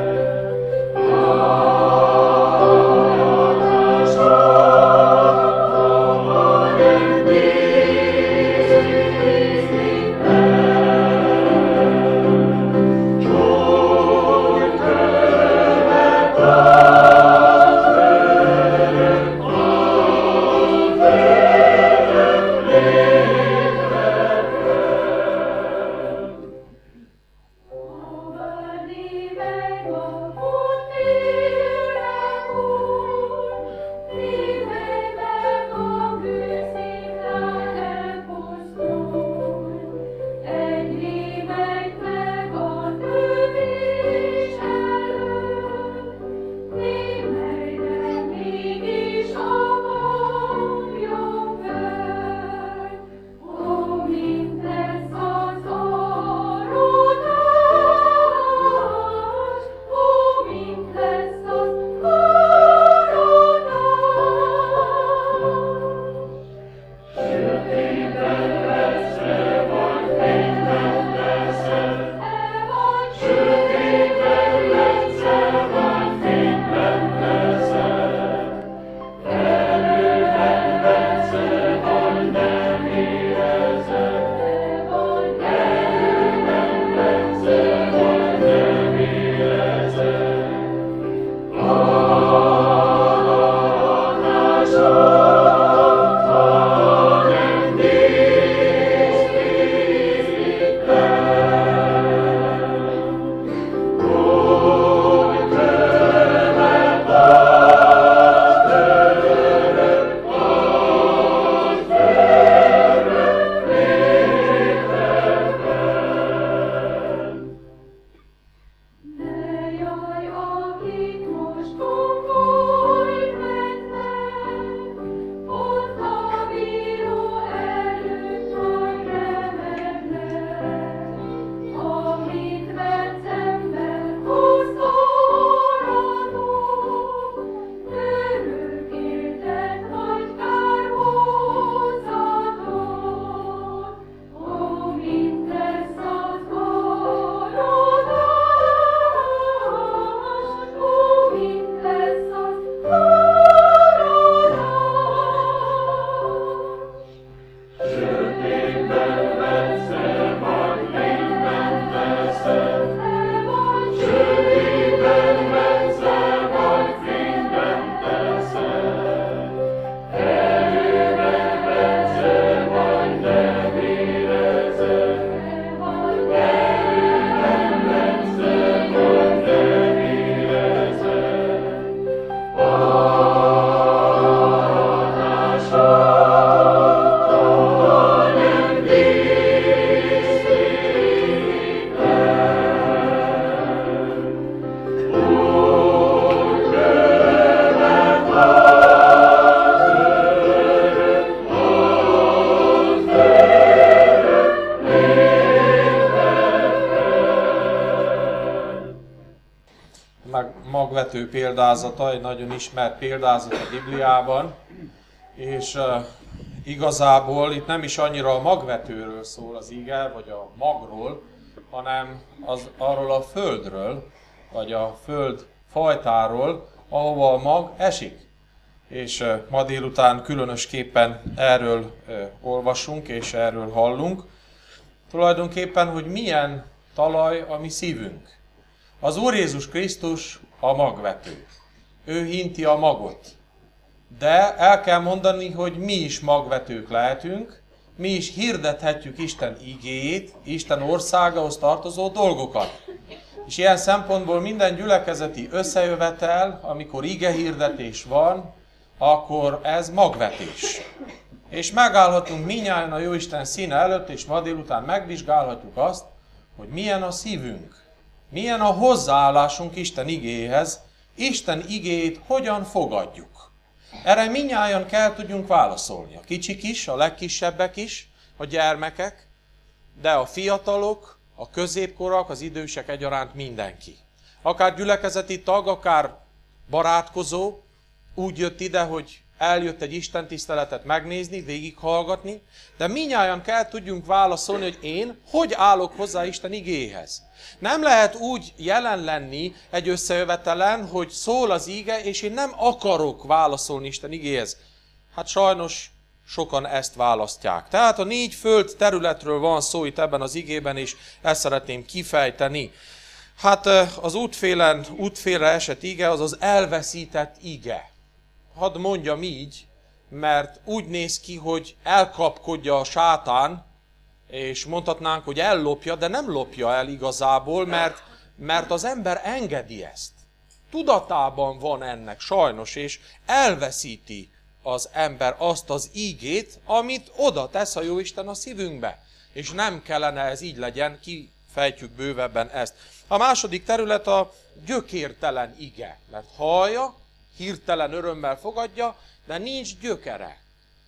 Várni meg magad tényleg, Úr, nézd meg a bűnsziklád elpusztul. Egy rémeg meg a tövés előtt, némelyre mégis a magjon föl. Ó, mint lesz az aradás, ó, mint lesz az aradás. Sötétben leszel, majd fényben leszel, te vagy sötétben leszel, majd fényben leszel, erőben leszel, majd nem érezed, te vagy erőben leszel, majd nem érezed. Ne jaj, akik most kongolyt vettek, ott a bíró előtt majd remegnek, amit vett ember hozta aradó, örök életet vagy kárhozatot, ó, mint lesz az aradás, ó, mint lesz az aradás. Sötétben leszel, majd fényben leszel, te vagy sötétben leszel, majd fényben leszel, erőben leszel, majd nem érezed, te vagy erőben leszel, majd nem érezed. Aradásra nem díszlik el, úgy követ az örök, az örök Magvető példázata, egy nagyon ismert példázat a Bibliában, és igazából itt nem is annyira a magvetőről szól az ige, vagy a magról, hanem arról a földről, vagy a föld fajtáról, ahova a mag esik. És ma délután különösképpen erről olvasunk és erről hallunk. Tulajdonképpen, hogy milyen talaj a mi szívünk. Az Úr Jézus Krisztus a magvető. Ő hinti a magot. De el kell mondani, hogy mi is magvetők lehetünk, mi is hirdethetjük Isten igéjét, Isten országához tartozó dolgokat. És ilyen szempontból minden gyülekezeti összejövetel, amikor igehirdetés van, akkor ez magvetés. És megállhatunk mindnyájan a Jóisten színe előtt, és ma délután megvizsgálhatjuk azt, hogy milyen a szívünk, milyen a hozzáállásunk Isten igéhez, Isten igéjét hogyan fogadjuk. Erre mindnyájan kell tudjunk válaszolni. A kicsik is, a legkisebbek is, a gyermekek, de a fiatalok, a középkorak, az idősek egyaránt mindenki. Akár gyülekezeti tag, akár barátkozó, úgy jött ide, hogy eljött egy istentiszteletet megnézni, végighallgatni, de mindnyájan kell tudjunk válaszolni, hogy én hogy állok hozzá Isten igéhez. Nem lehet úgy jelen lenni egy összejövetelen, hogy szól az ige, és én nem akarok válaszolni Isten igéhez. Hát sajnos sokan ezt választják. Tehát a 4 föld területről van szó itt ebben az igében, és ezt szeretném kifejteni. Hát az útfélre esett ige, az az elveszített ige. Hadd mondjam így, mert úgy néz ki, hogy elkapkodja a sátán, és mondhatnánk, hogy ellopja, de nem lopja el igazából, mert az ember engedi ezt. Tudatában van ennek sajnos, és elveszíti az ember azt az ígét, amit oda tesz a Jóisten a szívünkbe. És nem kellene ez így legyen, kifejtjük bővebben ezt. A második terület a gyökértelen ige, mert hallja, hirtelen örömmel fogadja, de nincs gyökere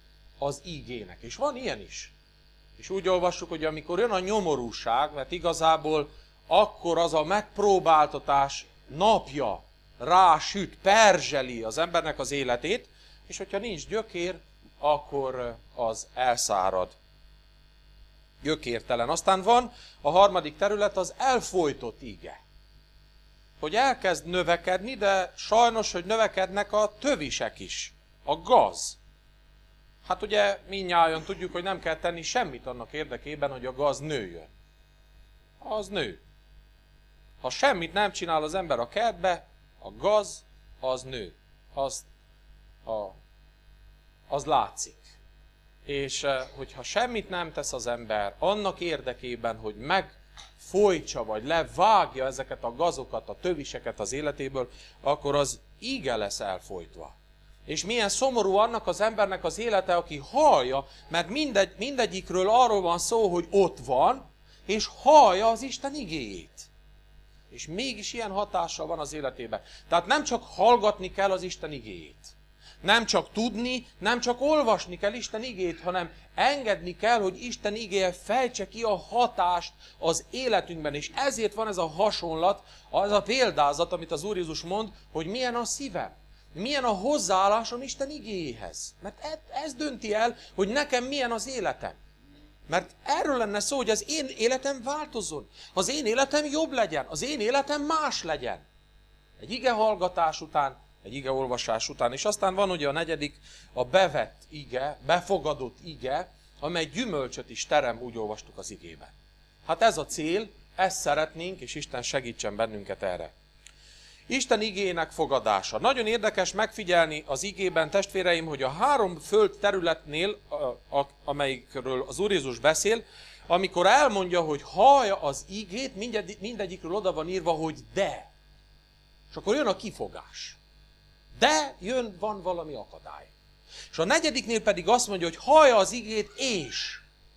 az ígének. És van ilyen is. És úgy olvassuk, hogy amikor jön a nyomorúság, mert igazából akkor az a megpróbáltatás napja rásüt, perzseli az embernek az életét, és hogyha nincs gyökér, akkor az elszárad. Gyökértelen. Aztán van a harmadik terület, az elfojtott ige. Hogy elkezd növekedni, de sajnos, hogy növekednek a tövisek is. A gaz. Hát ugye mindnyájan tudjuk, hogy nem kell tenni semmit annak érdekében, hogy a gaz nőjön. Az nő. Ha semmit nem csinál az ember a kertbe, a gaz az nő. Az látszik. És hogyha semmit nem tesz az ember annak érdekében, hogy megfojtsa vagy levágja ezeket a gazokat, a töviseket az életéből, akkor az ige lesz elfojtva. És milyen szomorú annak az embernek az élete, aki hallja, mert mindegyikről arról van szó, hogy ott van, és hallja az Isten igéjét. És mégis ilyen hatással van az életében. Tehát nem csak hallgatni kell az Isten igéjét. Nem csak tudni, nem csak olvasni kell Isten igéjét, hanem engedni kell, hogy Isten igéje fejtse ki a hatást az életünkben. És ezért van ez a hasonlat, az a példázat, amit az Úr Jézus mond, hogy milyen a szívem. Milyen a hozzáállásom Isten igéjéhez. Mert ez dönti el, hogy nekem milyen az életem. Mert erről lenne szó, hogy az én életem változzon. Az én életem jobb legyen. Az én életem más legyen. Egy igehallgatás után, egy igeolvasás után. És aztán van ugye a negyedik, a bevett ige, befogadott ige, amely gyümölcsöt is terem, úgy olvastuk az igében. Hát ez a cél, ezt szeretnénk, és Isten segítsen bennünket erre. Isten igének fogadása. Nagyon érdekes megfigyelni az igében, testvéreim, hogy a 3 föld területnél, amelyikről az Úr Jézus beszél, amikor elmondja, hogy hallja az igét, mindegyikről oda van írva, hogy de. És akkor jön a kifogás. De van valami akadály. És a 4. pedig azt mondja, hogy hallja az igét, és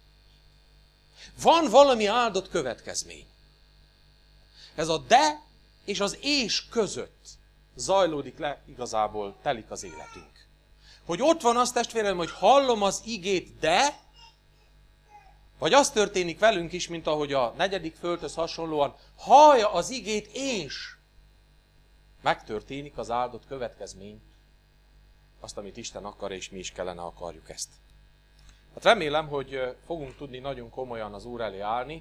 van valami áldott következmény. Ez a de és az és között zajlódik le, igazából telik az életünk. Hogy ott van az, testvérem, hogy hallom az igét, de, vagy az történik velünk is, mint ahogy a 4. földhöz hasonlóan, hallja az igét, és megtörténik az áldott következmény, azt, amit Isten akar, és mi is kellene akarjuk ezt. Hát remélem, hogy fogunk tudni nagyon komolyan az Úr elé állni,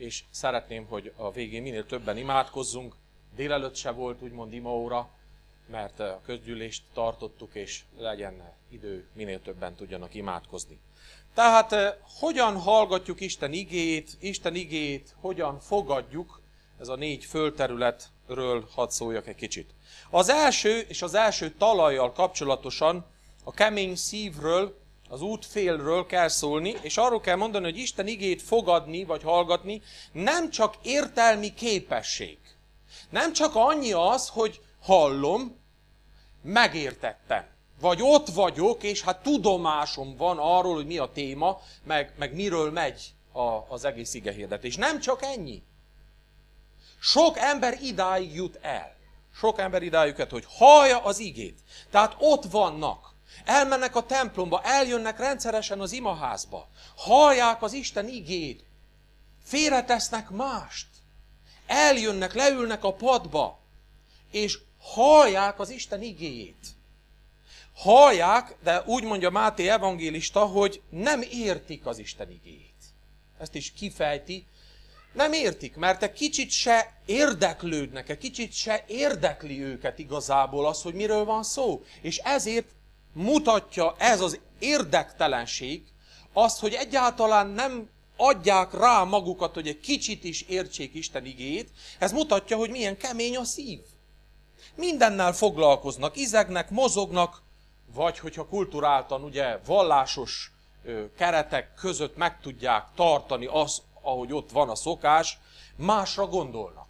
és szeretném, hogy a végén minél többen imádkozzunk. Délelőtt se volt úgymond imaóra, mert a közgyűlést tartottuk, és legyen idő, minél többen tudjanak imádkozni. Tehát hogyan hallgatjuk Isten igéjét, hogyan fogadjuk, ez a 4 földterületről hadd szóljak egy kicsit. Az első talajjal kapcsolatosan a kemény szívről, az útfélről kell szólni, és arról kell mondani, hogy Isten igéjét fogadni vagy hallgatni nem csak értelmi képesség. Nem csak annyi az, hogy hallom, megértettem. Vagy ott vagyok, és hát tudomásom van arról, hogy mi a téma, meg miről megy az egész igehirdetés. Nem csak ennyi. Sok ember idáig jut el. Hogy hallja az igét. Tehát ott vannak. Elmennek a templomba, eljönnek rendszeresen az imaházba. Hallják az Isten igét. Félretesznek mást. Eljönnek, leülnek a padba, és hallják az Isten igéjét. Hallják, de úgy mondja Máté evangélista, hogy nem értik az Isten igéjét. Ezt is kifejti. Nem értik, mert egy kicsit se érdeklődnek, egy kicsit se érdekli őket igazából az, hogy miről van szó. És ezért mutatja ez az érdektelenség azt, hogy egyáltalán nem adják rá magukat, hogy egy kicsit is értsék Isten igéjét. Ez mutatja, hogy milyen kemény a szív. Mindennel foglalkoznak, izegnek, mozognak, vagy hogyha kulturáltan, ugye, vallásos keretek között meg tudják tartani azt, ahogy ott van a szokás, másra gondolnak.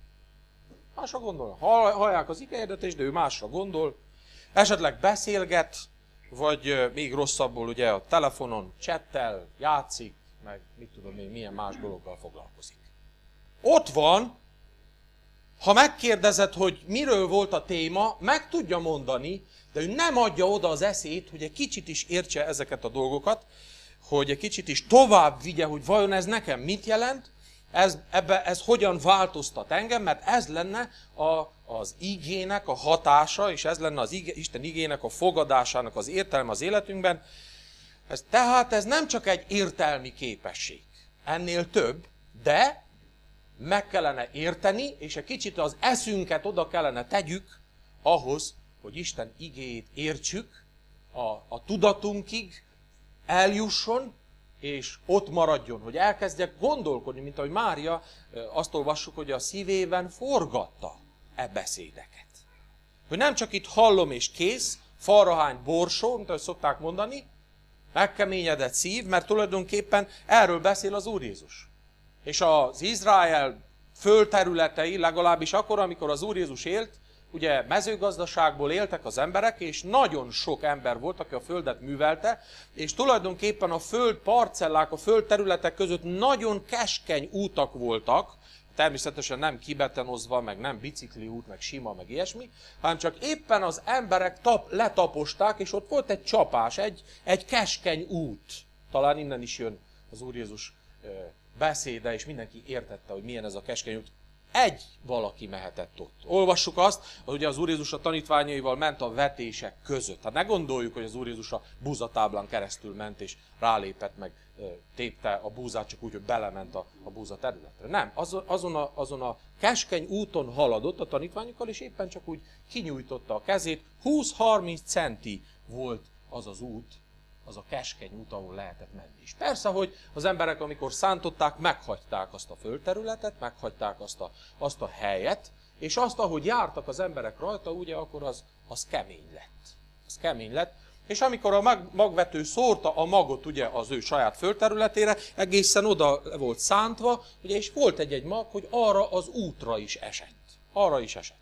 Hallják az igéhirdetést, de ő másra gondol. Esetleg beszélget, vagy még rosszabbul ugye a telefonon csettel, játszik, meg mit tudom én, milyen más dologgal foglalkozik. Ott van, ha megkérdezed, hogy miről volt a téma, meg tudja mondani, de ő nem adja oda az eszét, hogy egy kicsit is értse ezeket a dolgokat, hogy egy kicsit is tovább vigye, hogy vajon ez nekem mit jelent, ez hogyan változtat engem, mert ez lenne az igének a hatása, és ez lenne az Isten igének a fogadásának az értelme az életünkben. Tehát ez nem csak egy értelmi képesség, ennél több, de meg kellene érteni, és egy kicsit az eszünket oda kellene tegyük ahhoz, hogy Isten igéjét értsük, a tudatunkig eljusson, és ott maradjon, hogy elkezdjek gondolkodni, mint ahogy Mária, azt olvassuk, hogy a szívében forgatta e beszédeket. Hogy nem csak itt hallom és kész, falrahány borsó, mint ahogy szokták mondani, megkeményedett szív, mert tulajdonképpen erről beszél az Úr Jézus. És az Izrael földterületei, legalábbis akkor, amikor az Úr Jézus élt, ugye mezőgazdaságból éltek az emberek, és nagyon sok ember volt, aki a földet művelte, és tulajdonképpen a földparcellák, a földterületek között nagyon keskeny útak voltak, természetesen nem kibetonozva, meg nem bicikli út, meg sima, meg ilyesmi, hanem csak éppen az emberek letaposták, és ott volt egy csapás, egy keskeny út. Talán innen is jön az Úr Jézus beszéde, és mindenki értette, hogy milyen ez a keskeny út. Egy valaki mehetett ott. Olvassuk azt, hogy ugye az Úr Jézus a tanítványaival ment a vetések között. Hát ne gondoljuk, hogy az Úr Jézus a búzatáblán keresztül ment, és rálépett, meg tépte a búzát, csak úgy, hogy belement a búza területre. Nem, azon a keskeny úton haladott a tanítványokkal, és éppen csak úgy kinyújtotta a kezét. 20-30 centi volt az az út, az a keskeny út, ahol lehetett menni. És persze, hogy az emberek, amikor szántották, meghagyták azt a földterületet, meghagyták azt a helyet, és azt, ahogy jártak az emberek rajta, ugye, akkor az kemény lett. Az kemény lett. És amikor a magvető szórta a magot ugye, az ő saját földterületére, egészen oda volt szántva, ugye, és volt egy mag, hogy arra az útra is esett. Arra is esett.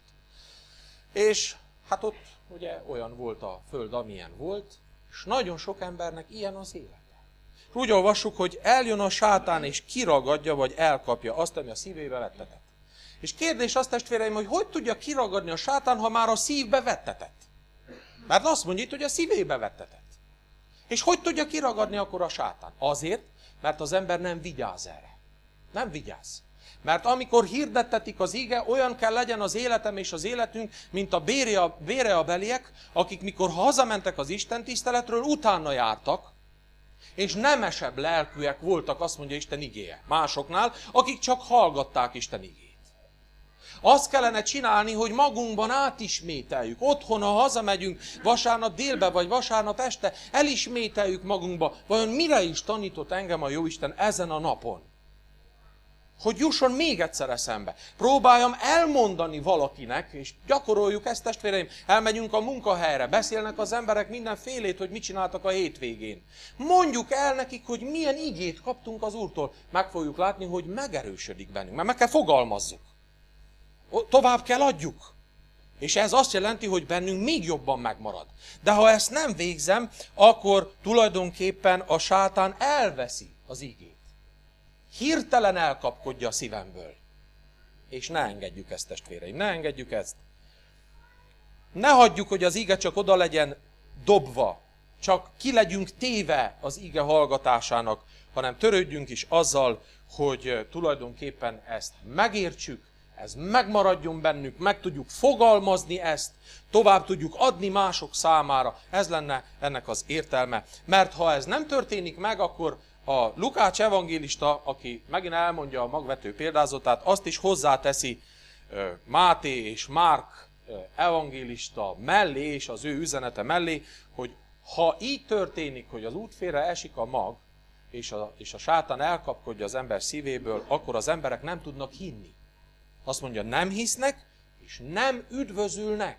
És hát ott ugye olyan volt a föld, amilyen volt, és nagyon sok embernek ilyen az élete. Úgy olvassuk, hogy eljön a sátán és kiragadja, vagy elkapja azt, ami a szívébe vettetett. És kérdés azt, testvéreim, hogy tudja kiragadni a sátán, ha már a szívbe vettetett? Mert azt mondja itt, hogy a szívébe vettetett. És hogy tudja kiragadni akkor a sátán? Azért, mert az ember nem vigyáz erre. Nem vigyáz. Mert amikor hirdettetik az ige, olyan kell legyen az életem és az életünk, mint a Bérea beliek, akik mikor hazamentek az Isten tiszteletről, utána jártak, És nemesebb lelkűek voltak, azt mondja Isten igéje, másoknál, akik csak hallgatták Isten igét. Azt kellene csinálni, hogy magunkban átismételjük. Otthon, ha hazamegyünk vasárnap délbe, vagy vasárnap este, elismételjük magunkba, vajon mire is tanított engem a Jóisten ezen a napon. Hogy jusson még egyszer eszembe. Próbáljam elmondani valakinek, és gyakoroljuk ezt, testvéreim, elmegyünk a munkahelyre, beszélnek az emberek mindenfélét, hogy mit csináltak a hétvégén. Mondjuk el nekik, hogy milyen igét kaptunk az Úrtól. Meg fogjuk látni, hogy megerősödik bennünk, mert meg kell fogalmazzuk. Tovább kell adjuk. És ez azt jelenti, hogy bennünk még jobban megmarad. De ha ezt nem végzem, akkor tulajdonképpen a sátán elveszi az igét. Hirtelen elkapkodja a szívemből. És ne engedjük ezt, testvéreim, ne engedjük ezt. Ne hagyjuk, hogy az ige csak oda legyen dobva, csak ki legyünk téve az ige hallgatásának, hanem törődjünk is azzal, hogy tulajdonképpen ezt megértsük, ez megmaradjon bennünk, meg tudjuk fogalmazni ezt, tovább tudjuk adni mások számára. Ez lenne ennek az értelme. Mert ha ez nem történik meg, akkor a Lukács evangélista, aki megint elmondja a magvető példázatát, azt is hozzáteszi Máté és Márk evangélista mellé, és az ő üzenete mellé, hogy ha így történik, hogy az út félre esik a mag, és a sátán elkapkodja az ember szívéből, akkor az emberek nem tudnak hinni. Azt mondja, nem hisznek, és nem üdvözülnek.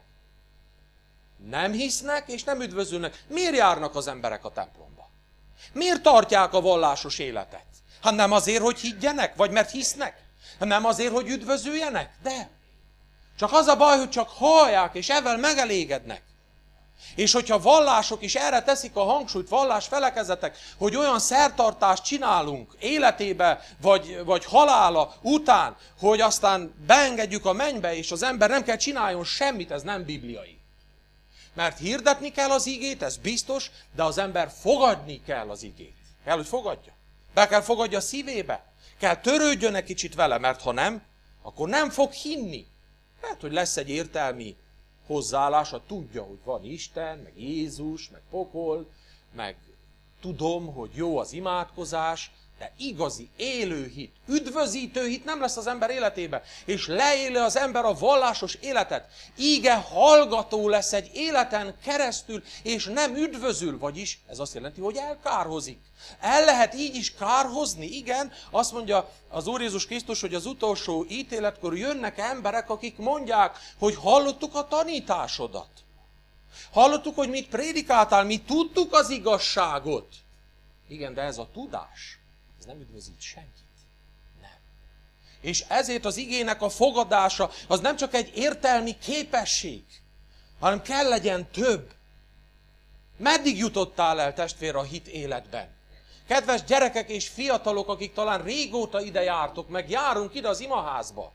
Nem hisznek, és nem üdvözülnek. Miért járnak az emberek a templomba? Miért tartják a vallásos életet? Hát nem azért, hogy higgyenek, vagy mert hisznek? Nem azért, hogy üdvözüljenek? De. Csak az a baj, hogy csak hallják, és ezzel megelégednek. És hogyha vallások is erre teszik a hangsúlyt, vallás felekezetek, hogy olyan szertartást csinálunk életébe, vagy halála után, hogy aztán beengedjük a mennybe, és az ember nem kell csináljon semmit, ez nem bibliai. Mert hirdetni kell az igét, ez biztos, de az ember fogadni kell az igét. Kell, hogy fogadja. Be kell fogadja a szívébe. Kell törődjön egy kicsit vele, mert ha nem, akkor nem fog hinni. Lehet, hogy lesz egy értelmi hozzáállása, tudja, hogy van Isten, meg Jézus, meg pokol, meg tudom, hogy jó az imádkozás, de igazi élő hit, üdvözítő hit nem lesz az ember életében, és leéli az ember a vallásos életet. Ige hallgató lesz egy életen keresztül, és nem üdvözül, vagyis ez azt jelenti, hogy elkárhozik. El lehet így is kárhozni, igen, azt mondja az Úr Jézus Krisztus, hogy az utolsó ítéletkor jönnek emberek, akik mondják, hogy hallottuk a tanításodat. Hallottuk, hogy mit prédikáltál, mi tudtuk az igazságot. Igen, de ez a tudás, ez nem üdvözít senkit. Nem. És ezért az igének a fogadása az nem csak egy értelmi képesség, hanem kell legyen több. Meddig jutottál el, testvér, a hit életben? Kedves gyerekek és fiatalok, akik talán régóta ide jártok, meg járunk ide az imaházba.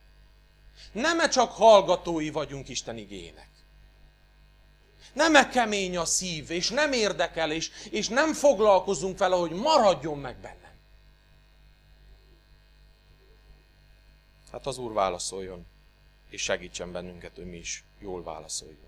Nem csak hallgatói vagyunk Isten igének. Nem kemény a szív, és nem érdekel, és nem foglalkozunk vele, hogy maradjon meg bennem. Hát az Úr válaszoljon, és segítsen bennünket, hogy mi is jól válaszoljunk.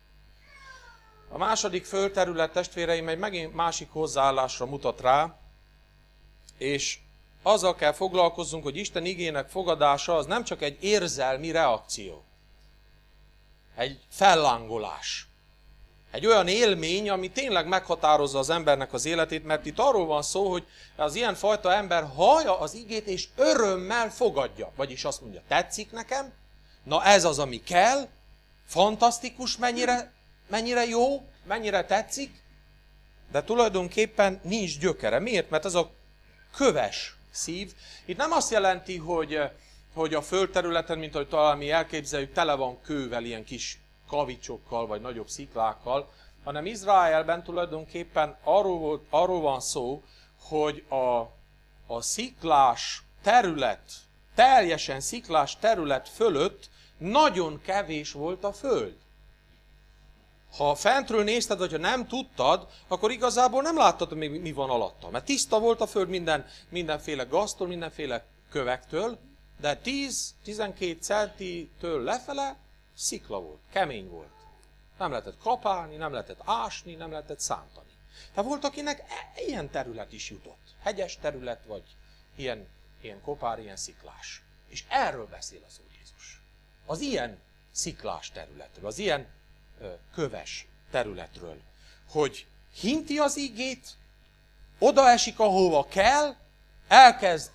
A második földterület, testvéreim, egy megint másik hozzáállásra mutat rá, és azzal kell foglalkozzunk, hogy Isten igének fogadása az nem csak egy érzelmi reakció, egy fellángolás. Egy olyan élmény, ami tényleg meghatározza az embernek az életét, mert itt arról van szó, hogy az ilyenfajta ember hallja az igét és örömmel fogadja. Vagyis azt mondja, tetszik nekem, na ez az, ami kell, fantasztikus, mennyire jó, mennyire tetszik, de tulajdonképpen nincs gyökere. Miért? Mert ez a köves szív. Itt nem azt jelenti, hogy a földterületen, mint ahogy talán mi elképzeljük, tele van kővel, ilyen kis kavicsokkal, vagy nagyobb sziklákkal, hanem Izraelben tulajdonképpen arról van szó, hogy a sziklás terület, teljesen sziklás terület fölött nagyon kevés volt a föld. Ha fentről nézted, vagy ha nem tudtad, akkor igazából nem láttad, hogy mi van alatta. Mert tiszta volt a föld mindenféle gaztól, mindenféle kövektől, de 10-12 centitől lefele szikla volt, kemény volt. Nem lehetett kapálni, nem lehetett ásni, nem lehetett szántani. Tehát volt, akinek ilyen terület is jutott. Hegyes terület, vagy ilyen kopár, ilyen sziklás. És erről beszél az Úr Jézus. Az ilyen sziklás területről, az ilyen köves területről. Hogy hinti az igét, odaesik, ahova kell, elkezd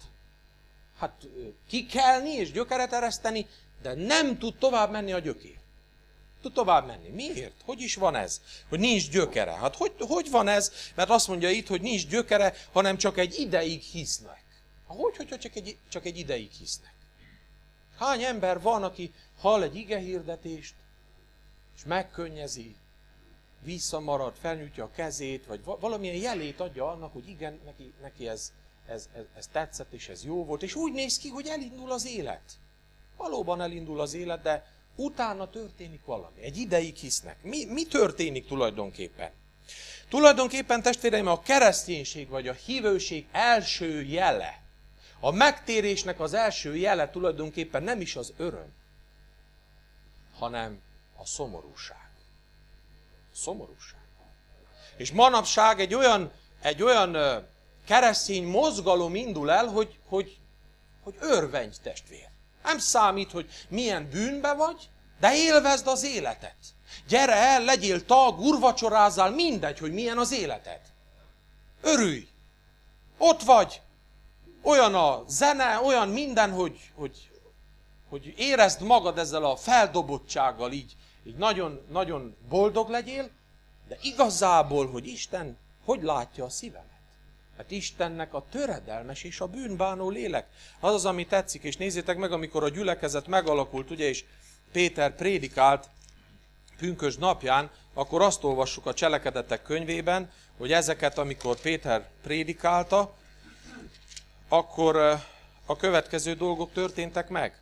kikelni és gyökeret ereszteni, de nem tud tovább menni a gyökér. Tud tovább menni. Miért? Hogy is van ez? Hogy nincs gyökere. Hát hogy van ez? Mert azt mondja itt, hogy nincs gyökere, hanem csak egy ideig hisznek. Hogy csak egy ideig hisznek? Hány ember van, aki hall egy igehirdetést, és megkönnyezi, visszamarad, felnyújtja a kezét, vagy valamilyen jelét adja annak, hogy igen, neki ez tetszett, és ez jó volt, és úgy néz ki, hogy elindul az élet. Valóban elindul az élet, de utána történik valami. Egy ideig hisznek. Mi történik tulajdonképpen? Tulajdonképpen, testvéreim, a kereszténység vagy a hívőség első jele, a megtérésnek az első jele tulajdonképpen nem is az öröm, hanem a szomorúság. Szomorúság. És manapság egy olyan keresztény mozgalom indul el, hogy örvendj, testvér. Nem számít, hogy milyen bűnbe vagy, de élvezd az életet. Gyere el, legyél tag, úrvacsorázzál, mindegy, hogy milyen az életed. Örülj! Ott vagy! Olyan a zene, olyan minden, hogy érezd magad ezzel a feldobottsággal, így nagyon, nagyon boldog legyél, de igazából, hogy Isten hogy látja a szívemet? Hát Istennek a töredelmes és a bűnbánó lélek. Az az, ami tetszik, és nézzétek meg, amikor a gyülekezet megalakult, ugye, és Péter prédikált pünkösd napján, akkor azt olvassuk a Cselekedetek könyvében, hogy ezeket, amikor Péter prédikálta, akkor a következő dolgok történtek meg.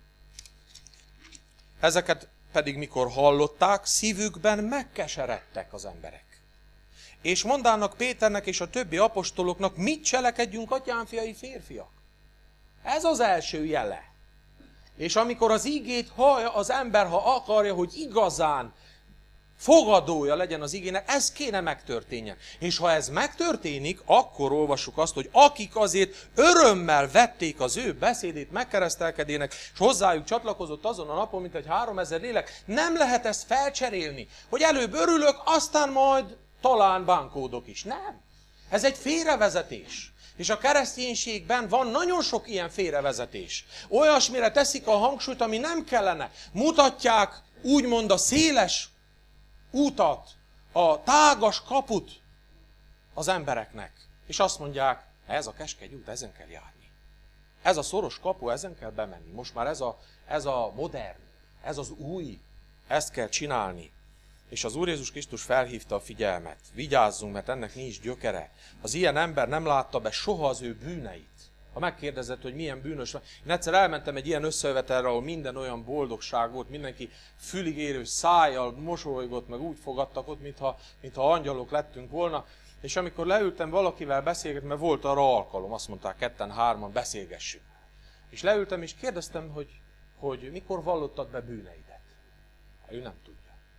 Ezeket pedig mikor hallották, szívükben megkeseredtek az emberek. És mondának Péternek és a többi apostoloknak, mit cselekedjünk, atyám, férfiak? Ez az első jele. És amikor az igét hallja az ember, ha akarja, hogy igazán fogadója legyen az igének, ez kéne megtörténjen. És ha ez megtörténik, akkor olvassuk azt, hogy akik azért örömmel vették az ő beszédét, megkeresztelkedének, és hozzájuk csatlakozott azon a napon, mint egy 3000 lélek, nem lehet ezt felcserélni, hogy előbb örülök, aztán majd talán bánkódok is. Nem. Ez egy félrevezetés. És a kereszténységben van nagyon sok ilyen félrevezetés. Olyasmire teszik a hangsúlyt, ami nem kellene. Mutatják úgymond a széles útat, a tágas kaput az embereknek. És azt mondják, ez a keskeny út, ezen kell járni. Ez a szoros kapu, ezen kell bemenni. Most már ez a modern, ez az új, ezt kell csinálni. És az Úr Jézus Krisztus felhívta a figyelmet. Vigyázzunk, mert ennek nincs gyökere. Az ilyen ember nem látta be soha az ő bűneit. Ha megkérdezett, hogy milyen bűnös van. Én egyszer elmentem egy ilyen összejövetelre, ahol minden olyan boldogság volt, mindenki fülig érő szájjal mosolygott, meg úgy fogadtak ott, mintha angyalok lettünk volna. És amikor leültem valakivel beszélgetni, mert volt arra alkalom, azt mondták, 2-3-an beszélgessünk. És leültem, és kérdeztem, hogy mikor vallottad be bűneidet. Ő nem tudja.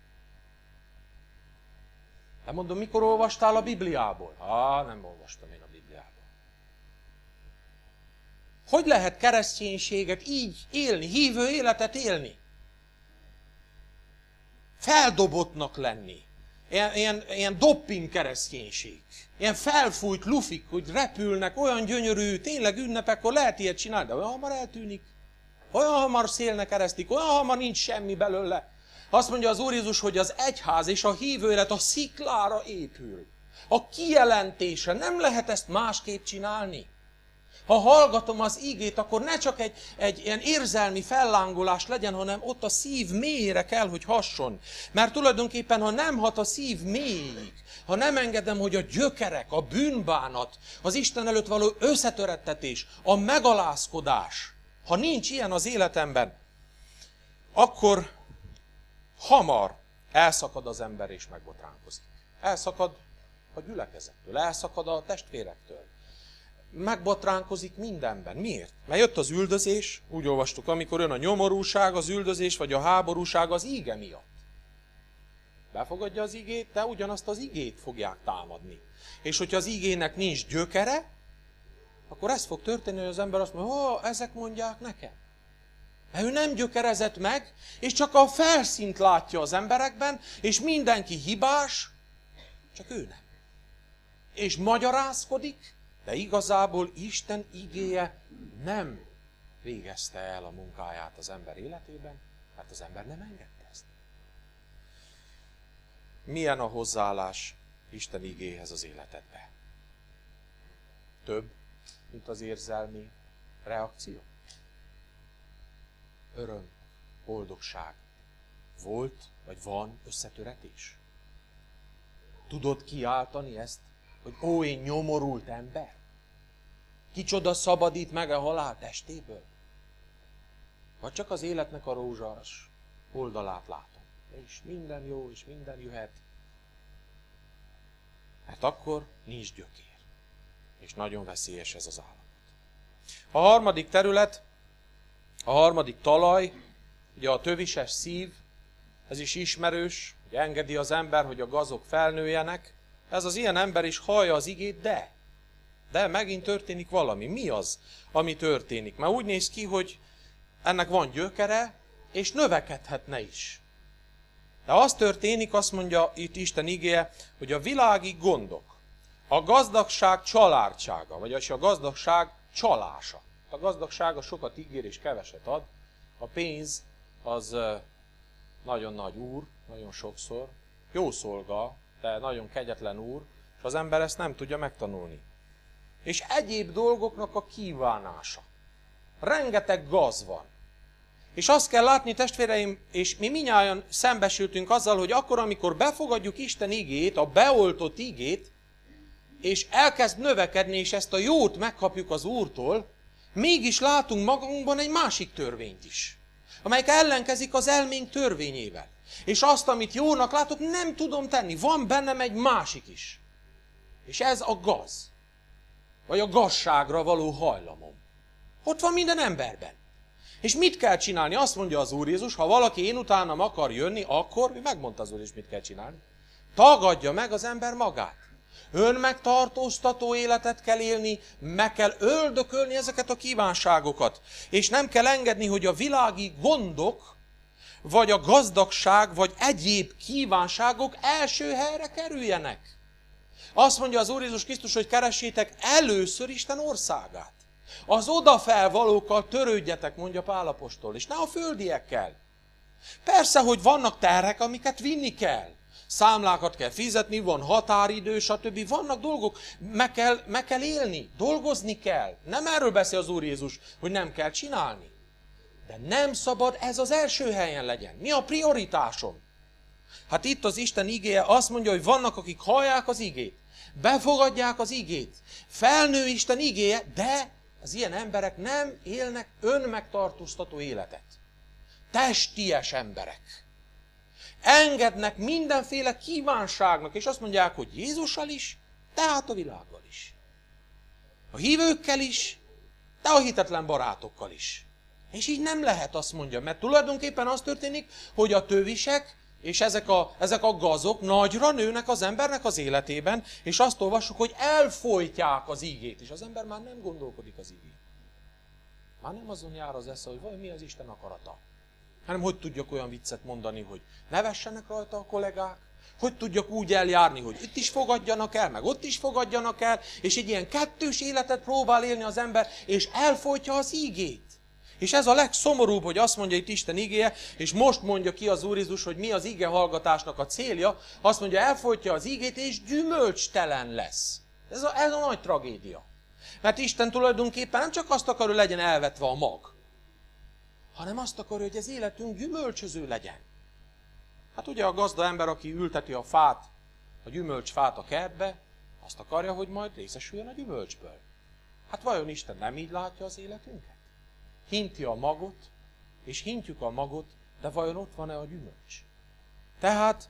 Hát mondom, mikor olvastál a Bibliából? Nem olvastam én a Bibliából. Hogy lehet kereszténységet így élni, hívő életet élni? Feldobottnak lenni. Ilyen dopping kereszténység. Ilyen felfújt lufik, hogy repülnek, olyan gyönyörű, tényleg ünnepekkor lehet ilyet csinálni, de olyan hamar eltűnik. Olyan hamar szélnek eresztik, olyan hamar nincs semmi belőle. Azt mondja az Úr Jézus, hogy az egyház és a hívő élet a sziklára épül. A kijelentése, nem lehet ezt másképp csinálni. Ha hallgatom az igét, akkor ne csak egy ilyen érzelmi fellángolás legyen, hanem ott a szív mélyére kell, hogy hasson. Mert tulajdonképpen, ha nem hat a szív mélyig, ha nem engedem, hogy a gyökerek, a bűnbánat, az Isten előtt való összetörettetés, a megalázkodás, ha nincs ilyen az életemben, akkor hamar elszakad az ember és megbotránkozik. Elszakad a gyülekezettől, elszakad a testvérektől. Megbotránkozik mindenben. Miért? Mert jött az üldözés, úgy olvastuk, amikor jön a nyomorúság, az üldözés vagy a háborúság az íge miatt. befogadja az igét, de ugyanazt az igét fogják támadni. És hogyha az igének nincs gyökere, akkor ez fog történni, hogy az ember azt mondja, ezek mondják nekem. Mert ő nem gyökerezett meg, és csak a felszínt látja az emberekben, és mindenki hibás, csak ő nem. És magyarázkodik, de igazából Isten igéje nem végezte el a munkáját az ember életében, mert az ember nem engedte ezt. Milyen a hozzáállás Isten igéhez az életedbe? Több, mint az érzelmi reakció? Öröm, boldogság. Volt, vagy van összetöretés? Tudod kiáltani ezt, hogy én nyomorult ember? Kicsoda szabadít meg a halál testéből? Vagy csak az életnek a rózsás oldalát látom? És minden jó, és minden jöhet. Mert akkor nincs gyökér. És nagyon veszélyes ez az állapot. A harmadik terület, a harmadik talaj, ugye a tövises szív, ez is ismerős, hogy engedi az ember, hogy a gazok felnőjenek. Ez az ilyen ember is hallja az igét, de megint történik valami. Mi az, ami történik? Mert úgy néz ki, hogy ennek van gyökere, és növekedhetne is. De az történik, azt mondja itt Isten igéje, hogy a világi gondok, a gazdagság családsága, vagyis a gazdagság csalása. A gazdagság az sokat ígér és keveset ad. A pénz az nagyon nagy úr, nagyon sokszor. Jó szolga, de nagyon kegyetlen úr, és az ember ezt nem tudja megtanulni. És egyéb dolgoknak a kívánása. Rengeteg gaz van. És azt kell látni, testvéreim, és mi mindnyájan szembesültünk azzal, hogy akkor, amikor befogadjuk Isten igét, a beoltott igét, és elkezd növekedni, és ezt a jót megkapjuk az Úrtól, mégis látunk magunkban egy másik törvényt is, amelyik ellenkezik az elménk törvényével. És azt, amit jónak látok, nem tudom tenni. Van bennem egy másik is. És ez a gaz. Vagy a gazságra való hajlamom. Ott van minden emberben. És mit kell csinálni? Azt mondja az Úr Jézus, ha valaki én utánam akar jönni, akkor, megmondta az Úr is, mit kell csinálni. Tagadja meg az ember magát. Önmegtartóztató életet kell élni, meg kell öldökölni ezeket a kívánságokat. És nem kell engedni, hogy a világi gondok, vagy a gazdagság, vagy egyéb kívánságok első helyre kerüljenek. Azt mondja az Úr Jézus Krisztus, hogy keressétek először Isten országát. Az odafelvalókkal törődjetek, mondja Pál apostol, és ne a földiekkel. Persze, hogy vannak terhek, amiket vinni kell. Számlákat kell fizetni, van határidő, stb. Vannak dolgok, meg kell élni, dolgozni kell. Nem erről beszél az Úr Jézus, hogy nem kell csinálni. De nem szabad ez az első helyen legyen. Mi a prioritásom? Hát itt az Isten igéje azt mondja, hogy vannak, akik hallják az igét, befogadják az igét, felnő Isten igéje, de az ilyen emberek nem élnek önmegtartóztató életet. Testies emberek. Engednek mindenféle kívánságnak, és azt mondják, hogy Jézussal is, tehát a világgal is. A hívőkkel is, de a hitetlen barátokkal is. És így nem lehet, azt mondja, mert tulajdonképpen az történik, hogy a tövisek és ezek a gazok nagyra nőnek az embernek az életében, és azt olvassuk, hogy elfojtják az igét, és az ember már nem gondolkodik az igét. Már nem azon jár az esze, hogy vajon mi az Isten akarata. Hanem hogy tudjak olyan viccet mondani, hogy nevessenek rajta a kollégák, hogy tudjak úgy eljárni, hogy itt is fogadjanak el, meg ott is fogadjanak el, és egy ilyen kettős életet próbál élni az ember, és elfojtja az igét. És ez a legszomorúbb, hogy azt mondja itt Isten igéje, és most mondja ki az Úr Jézus, hogy mi az ige hallgatásnak a célja, azt mondja, elfojtja az igét, és gyümölcstelen lesz. Ez a nagy tragédia. Mert Isten tulajdonképpen nem csak azt akar, hogy legyen elvetve a mag, hanem azt akarja, hogy az életünk gyümölcsöző legyen. Hát ugye a gazda ember, aki ülteti a fát, a gyümölcsfát a kertbe, azt akarja, hogy majd részesüljön a gyümölcsből. Hát vajon Isten nem így látja az életünket? Hinti a magot, és hintjük a magot, de vajon ott van-e a gyümölcs? Tehát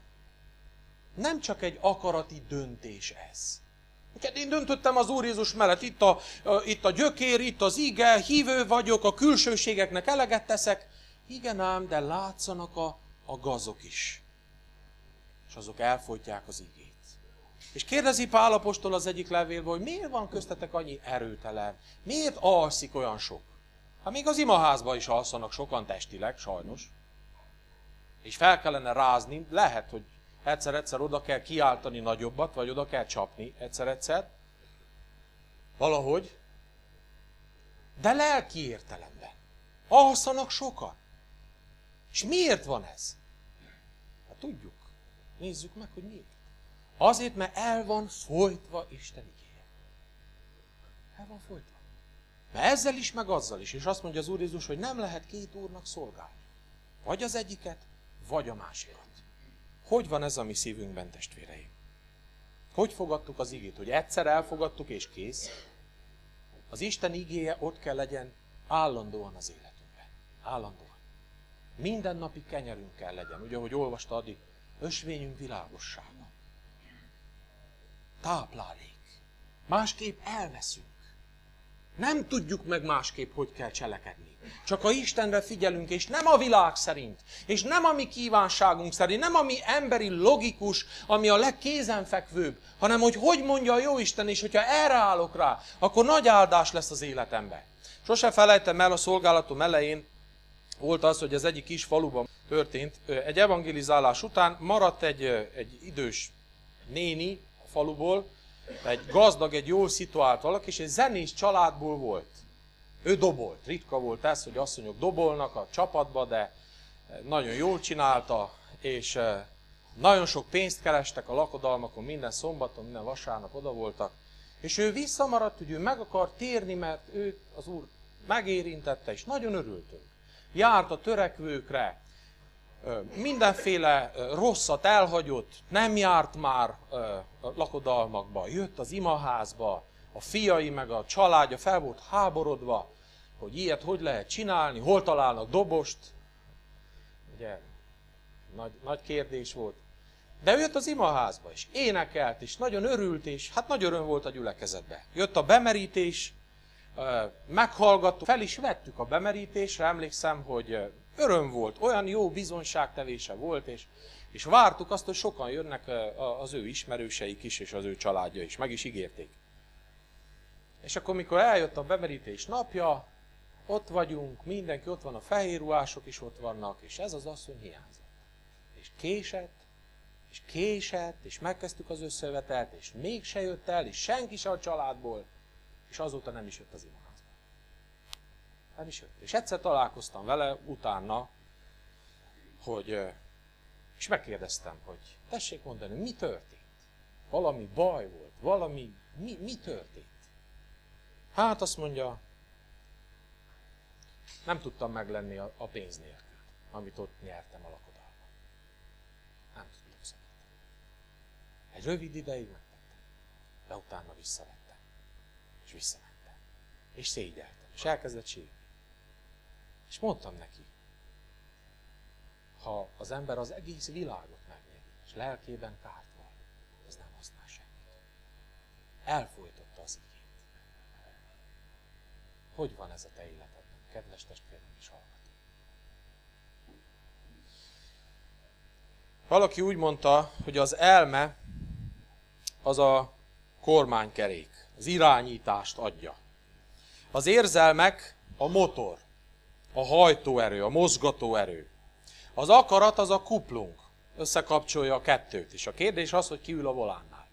nem csak egy akarati döntés ez. Én döntöttem az Úr Jézus mellett, itt a gyökér, itt az ige, hívő vagyok, a külsőségeknek eleget teszek. Igen ám, de látszanak a gazok is. és azok elfolytják az igét. És kérdezi Pál apostol az egyik levélből, hogy miért van köztetek annyi erőtelen, miért alszik olyan sok? Hát még az imaházban is alszanak sokan testileg, sajnos. És fel kellene rázni, lehet, hogy egyszer-egyszer oda kell kiáltani nagyobbat, vagy oda kell csapni egyszer-egyszer. Valahogy. De lelki értelemben. Alszanak sokan. És miért van ez? Hát tudjuk. Nézzük meg, hogy miért. Azért, mert el van folytva Isten igéje. El van folytva. Mert ezzel is, meg azzal is. És azt mondja az Úr Jézus, hogy nem lehet két úrnak szolgálni. Vagy az egyiket, vagy a másikat. Hogy van ez a mi szívünkben, testvéreim? Hogy fogadtuk az igét? Hogy egyszer elfogadtuk és kész? Az Isten igéje ott kell legyen állandóan az életünkben. Állandóan. Mindennapi kenyerünk kell legyen. Ugye, ahogy olvasta Adi, ösvényünk világossága. Táplálék. Másképp elveszünk. Nem tudjuk meg másképp, hogy kell cselekedni. Csak a Istenre figyelünk, és nem a világ szerint, és nem a mi kívánságunk szerint, nem a mi emberi logikus, ami a legkézenfekvőbb, hanem hogy mondja a Jóisten, és hogyha erre állok rá, akkor nagy áldás lesz az életemben. Sose felejtem el, a szolgálatom elején volt az, hogy az egyik kis faluban történt. Egy evangelizálás után maradt egy idős néni a faluból, egy gazdag, egy jól szituált valaki, és egy zenés családból volt. Ő dobolt. Ritka volt ez, hogy asszonyok dobolnak a csapatba, de nagyon jól csinálta, és nagyon sok pénzt kerestek a lakodalmakon, minden szombaton, minden vasárnap oda voltak. És ő visszamaradt, hogy ő meg akar térni, mert őt az Úr megérintette, és nagyon örültünk. Járt a törekvőkre, mindenféle rosszat elhagyott, nem járt már a lakodalmakba, jött az imaházba, a fiai meg a családja fel volt háborodva, hogy ilyet hogy lehet csinálni, hol találnak dobost. Ugye, nagy kérdés volt. De ő jött az imaházba, és énekelt, és nagyon örült, és hát nagy öröm volt a gyülekezetben. Jött a bemerítés, meghallgattuk, fel is vettük a bemerítésre, emlékszem, hogy öröm volt, olyan jó bizonyságtevése volt, és vártuk azt, hogy sokan jönnek az ő ismerőseik is, és az ő családja is, meg is ígérték. És akkor, mikor eljött a bemerítés napja, ott vagyunk, mindenki ott van, a fehér ruhások is ott vannak, és ez az asszony hiányzott. És késett, és megkezdtük az összevetelt, és mégse jött el, és senki se a családból, és azóta nem is jött az imaházba. Nem is jött. És egyszer találkoztam vele utána, és megkérdeztem, hogy tessék mondani, mi történt? Valami baj volt, mi történt? Hát azt mondja, nem tudtam meglenni a pénz nélkül, amit ott nyertem a lakodalban. Nem tudtam szeretni. Egy rövid ideig megtettem, de utána visszavettem, és visszamentem, és szégyeltem, és elkezdett sírni. És mondtam neki, ha az ember az egész világot megnyeri, és lelkében kárt van, az nem használ semmit. Elfojtotta az igét. Hogy van ez a te életedben, kedves testvérem és hallgató? Valaki úgy mondta, hogy az elme az a kormánykerék, az irányítást adja. Az érzelmek a motor, a hajtóerő, a mozgatóerő. Az akarat az a kuplung, összekapcsolja a kettőt. És a kérdés az, hogy ki ül a volánnál.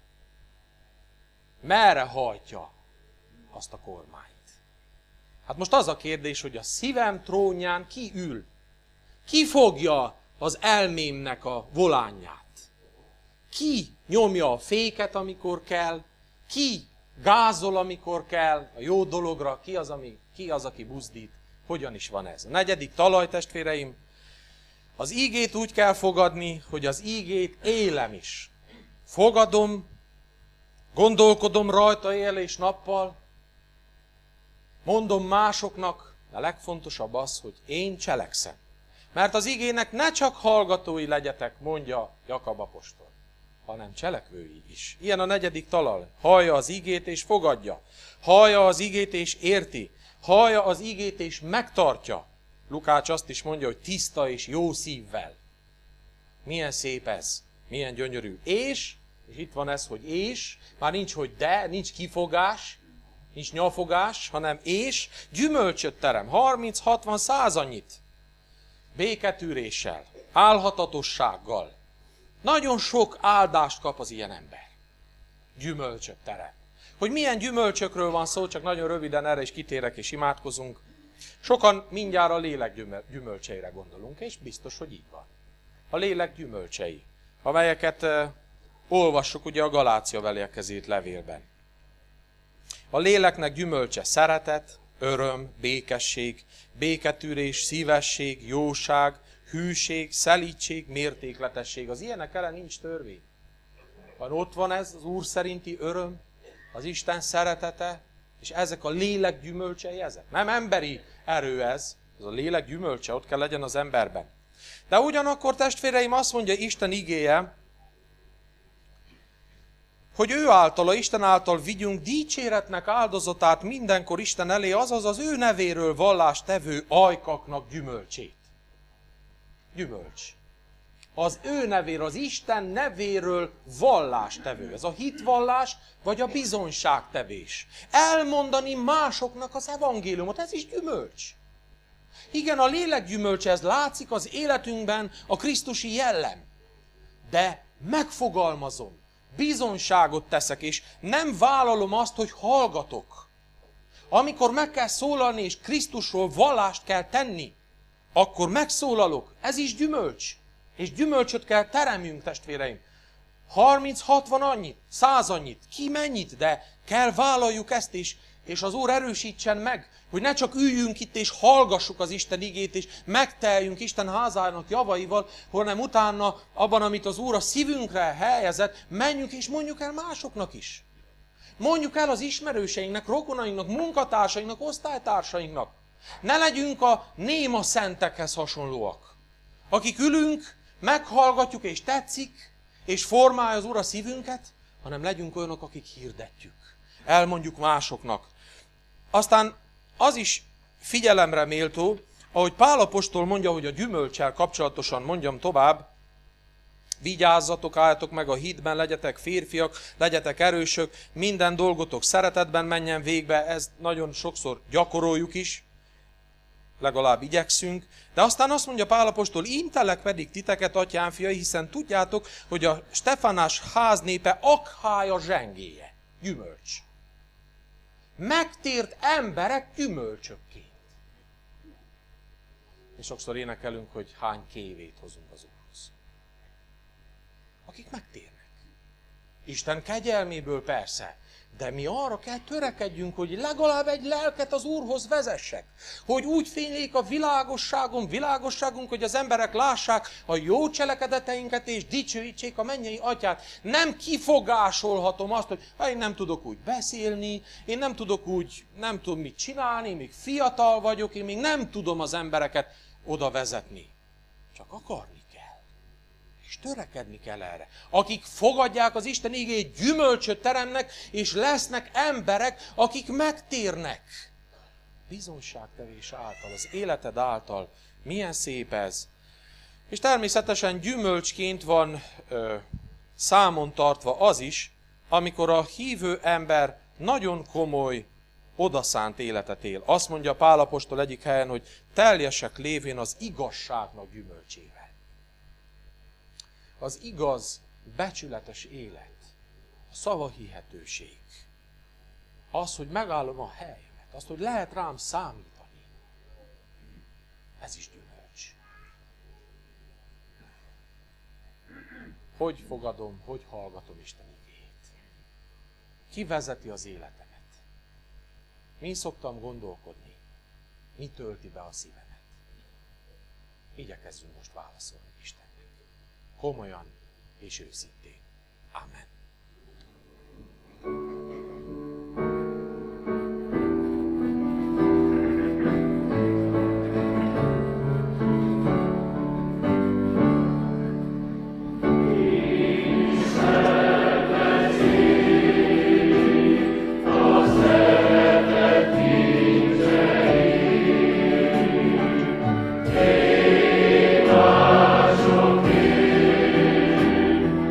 Merre hajtja azt a kormányt? Hát most az a kérdés, hogy a szívem trónján ki ül? Ki fogja az elmémnek a volánját? Ki nyomja a féket, amikor kell? Ki gázol, amikor kell? A jó dologra ki az, aki buzdít? Hogyan is van ez? A negyedik talaj, testvéreim, az ígét úgy kell fogadni, hogy az ígét élem is. Fogadom, gondolkodom rajta éjjel és nappal, mondom másoknak, de a legfontosabb az, hogy én cselekszem. Mert az igének ne csak hallgatói legyetek, mondja Jakab apostol, hanem cselekvői is. Ilyen a negyedik talaj. Hallja az igét és fogadja. Hallja az igét és érti. Hallja az igét és megtartja. Lukács azt is mondja, hogy tiszta és jó szívvel. Milyen szép ez. Milyen gyönyörű. És itt van ez, hogy és, már nincs, hogy de, nincs kifogás, nincs nyafogás, hanem és, gyümölcsöt terem, 30-60, 100 annyit. Béketűréssel, álhatatossággal. Nagyon sok áldást kap az ilyen ember. Gyümölcsöt terem. Hogy milyen gyümölcsökről van szó, csak nagyon röviden erre is kitérek és imádkozunk. Sokan mindjárt a lélek gyümölcseire gondolunk, és biztos, hogy így van. A lélek gyümölcsei, amelyeket olvassuk ugye a Galácia Velekezét levélben. A léleknek gyümölcse szeretet, öröm, békesség, béketűrés, szívesség, jóság, hűség, szelídség, mértékletesség. Az ilyenek ellen nincs törvény. Ott van ez az Úr szerinti öröm, az Isten szeretete, és ezek a lélek gyümölcsei ezek. Nem emberi erő ez a lélek gyümölcse, ott kell legyen az emberben. De ugyanakkor, testvéreim, azt mondja Isten igéje, hogy ő általa, Isten által vigyünk dicséretnek áldozatát mindenkor Isten elé, azaz az ő nevéről vallást tevő ajkaknak gyümölcsét. Gyümölcs. Az ő nevéről, az Isten nevéről vallást tevő. Ez a hitvallás, vagy a bizonyságtevés. Elmondani másoknak az evangéliumot, ez is gyümölcs. Igen, a lélek gyümölcse, ez látszik az életünkben, a krisztusi jellem. De megfogalmazom, bizonyságot teszek, és nem vállalom azt, hogy hallgatok. Amikor meg kell szólalni, és Krisztusról vallást kell tenni, akkor megszólalok. Ez is gyümölcs. És gyümölcsöt kell teremjünk, testvéreim. 30-60 annyit, 100 annyit, ki mennyit, de kell vállaljuk ezt is, és az Úr erősítsen meg, hogy ne csak üljünk itt és hallgassuk az Isten igét, és megteljünk Isten házának javaival, hanem utána abban, amit az Úr a szívünkre helyezett, menjünk és mondjuk el másoknak is. Mondjuk el az ismerőseinknek, rokonainknak, munkatársainknak, osztálytársainknak. Ne legyünk a néma szentekhez hasonlóak. Akik ülünk, meghallgatjuk és tetszik, és formálja az Úr a szívünket, hanem legyünk olyanok, akik hirdetjük. Elmondjuk másoknak. Aztán az is figyelemre méltó, ahogy Pál apostol mondja, hogy a gyümölccsel kapcsolatosan mondjam tovább, vigyázzatok, álljatok meg a hitben, legyetek férfiak, legyetek erősök, minden dolgotok szeretetben menjen végbe, ezt nagyon sokszor gyakoroljuk is, legalább igyekszünk, de aztán azt mondja Pál apostol, intelek pedig titeket, atyám fiai, hiszen tudjátok, hogy a Stefanás háznépe Akhája zsengéje, gyümölcs. Megtért emberek gyümölcsökként. És sokszor énekelünk, hogy hány kévét hozunk az Úrhoz. Akik megtérnek. Isten kegyelméből persze, de mi arra kell törekedjünk, hogy legalább egy lelket az Úrhoz vezessek. Hogy úgy fénylik a világosságunk, hogy az emberek lássák a jó cselekedeteinket, és dicsőítsék a mennyei atyát. Nem kifogásolhatom azt, hogy én nem tudok úgy beszélni, én nem tudom mit csinálni, még fiatal vagyok, én még nem tudom az embereket oda vezetni. Csak akarni. És törekedni kell erre. Akik fogadják az Isten igéjét, gyümölcsöt teremnek, és lesznek emberek, akik megtérnek. Bizonyságtevés által, az életed által. Milyen szép ez. És természetesen gyümölcsként van számon tartva az is, amikor a hívő ember nagyon komoly, odaszánt életet él. Azt mondja Pál apostol egyik helyen, hogy teljesek lévén az igazságnak gyümölcsével. Az igaz, becsületes élet, a szavahihetőség, az, hogy megállom a helyemet, az, hogy lehet rám számítani, ez is gyümölcs. Hogy fogadom, hogy hallgatom Isten igéjét? Ki vezeti az életemet? Mi szoktam gondolkodni? Mi tölti be a szívemet? Igyekezzünk most válaszolni Istennek. Komolyan és őszintén. Amen. Amen.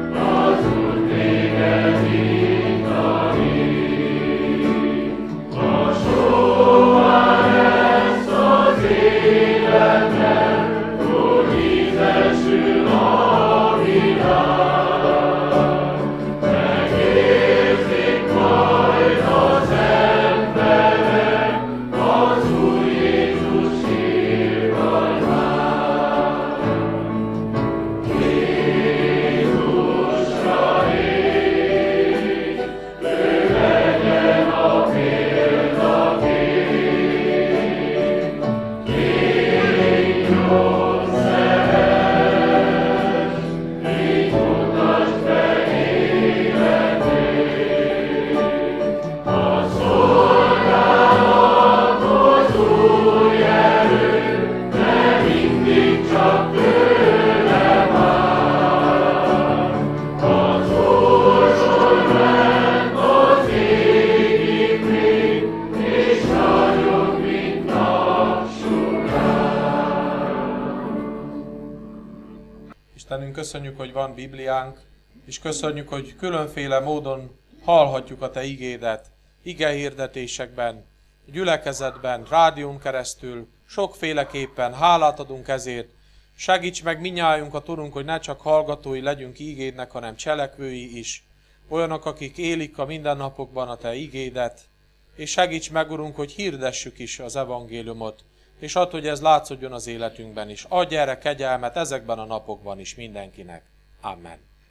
Istenünk, köszönjük, hogy van Bibliánk, és köszönjük, hogy különféle módon hallhatjuk a Te igédet, igehirdetésekben, gyülekezetben, rádión keresztül, sokféleképpen. Hálát adunk ezért. Segíts meg minnyájunkat, Urunk, hogy ne csak hallgatói legyünk igédnek, hanem cselekvői is. Olyanok, akik élik a mindennapokban a Te igédet, és segíts meg, Urunk, hogy hirdessük is az evangéliumot, és add, hogy ez látszódjon az életünkben is. Adj erre kegyelmet ezekben a napokban is mindenkinek. Amen.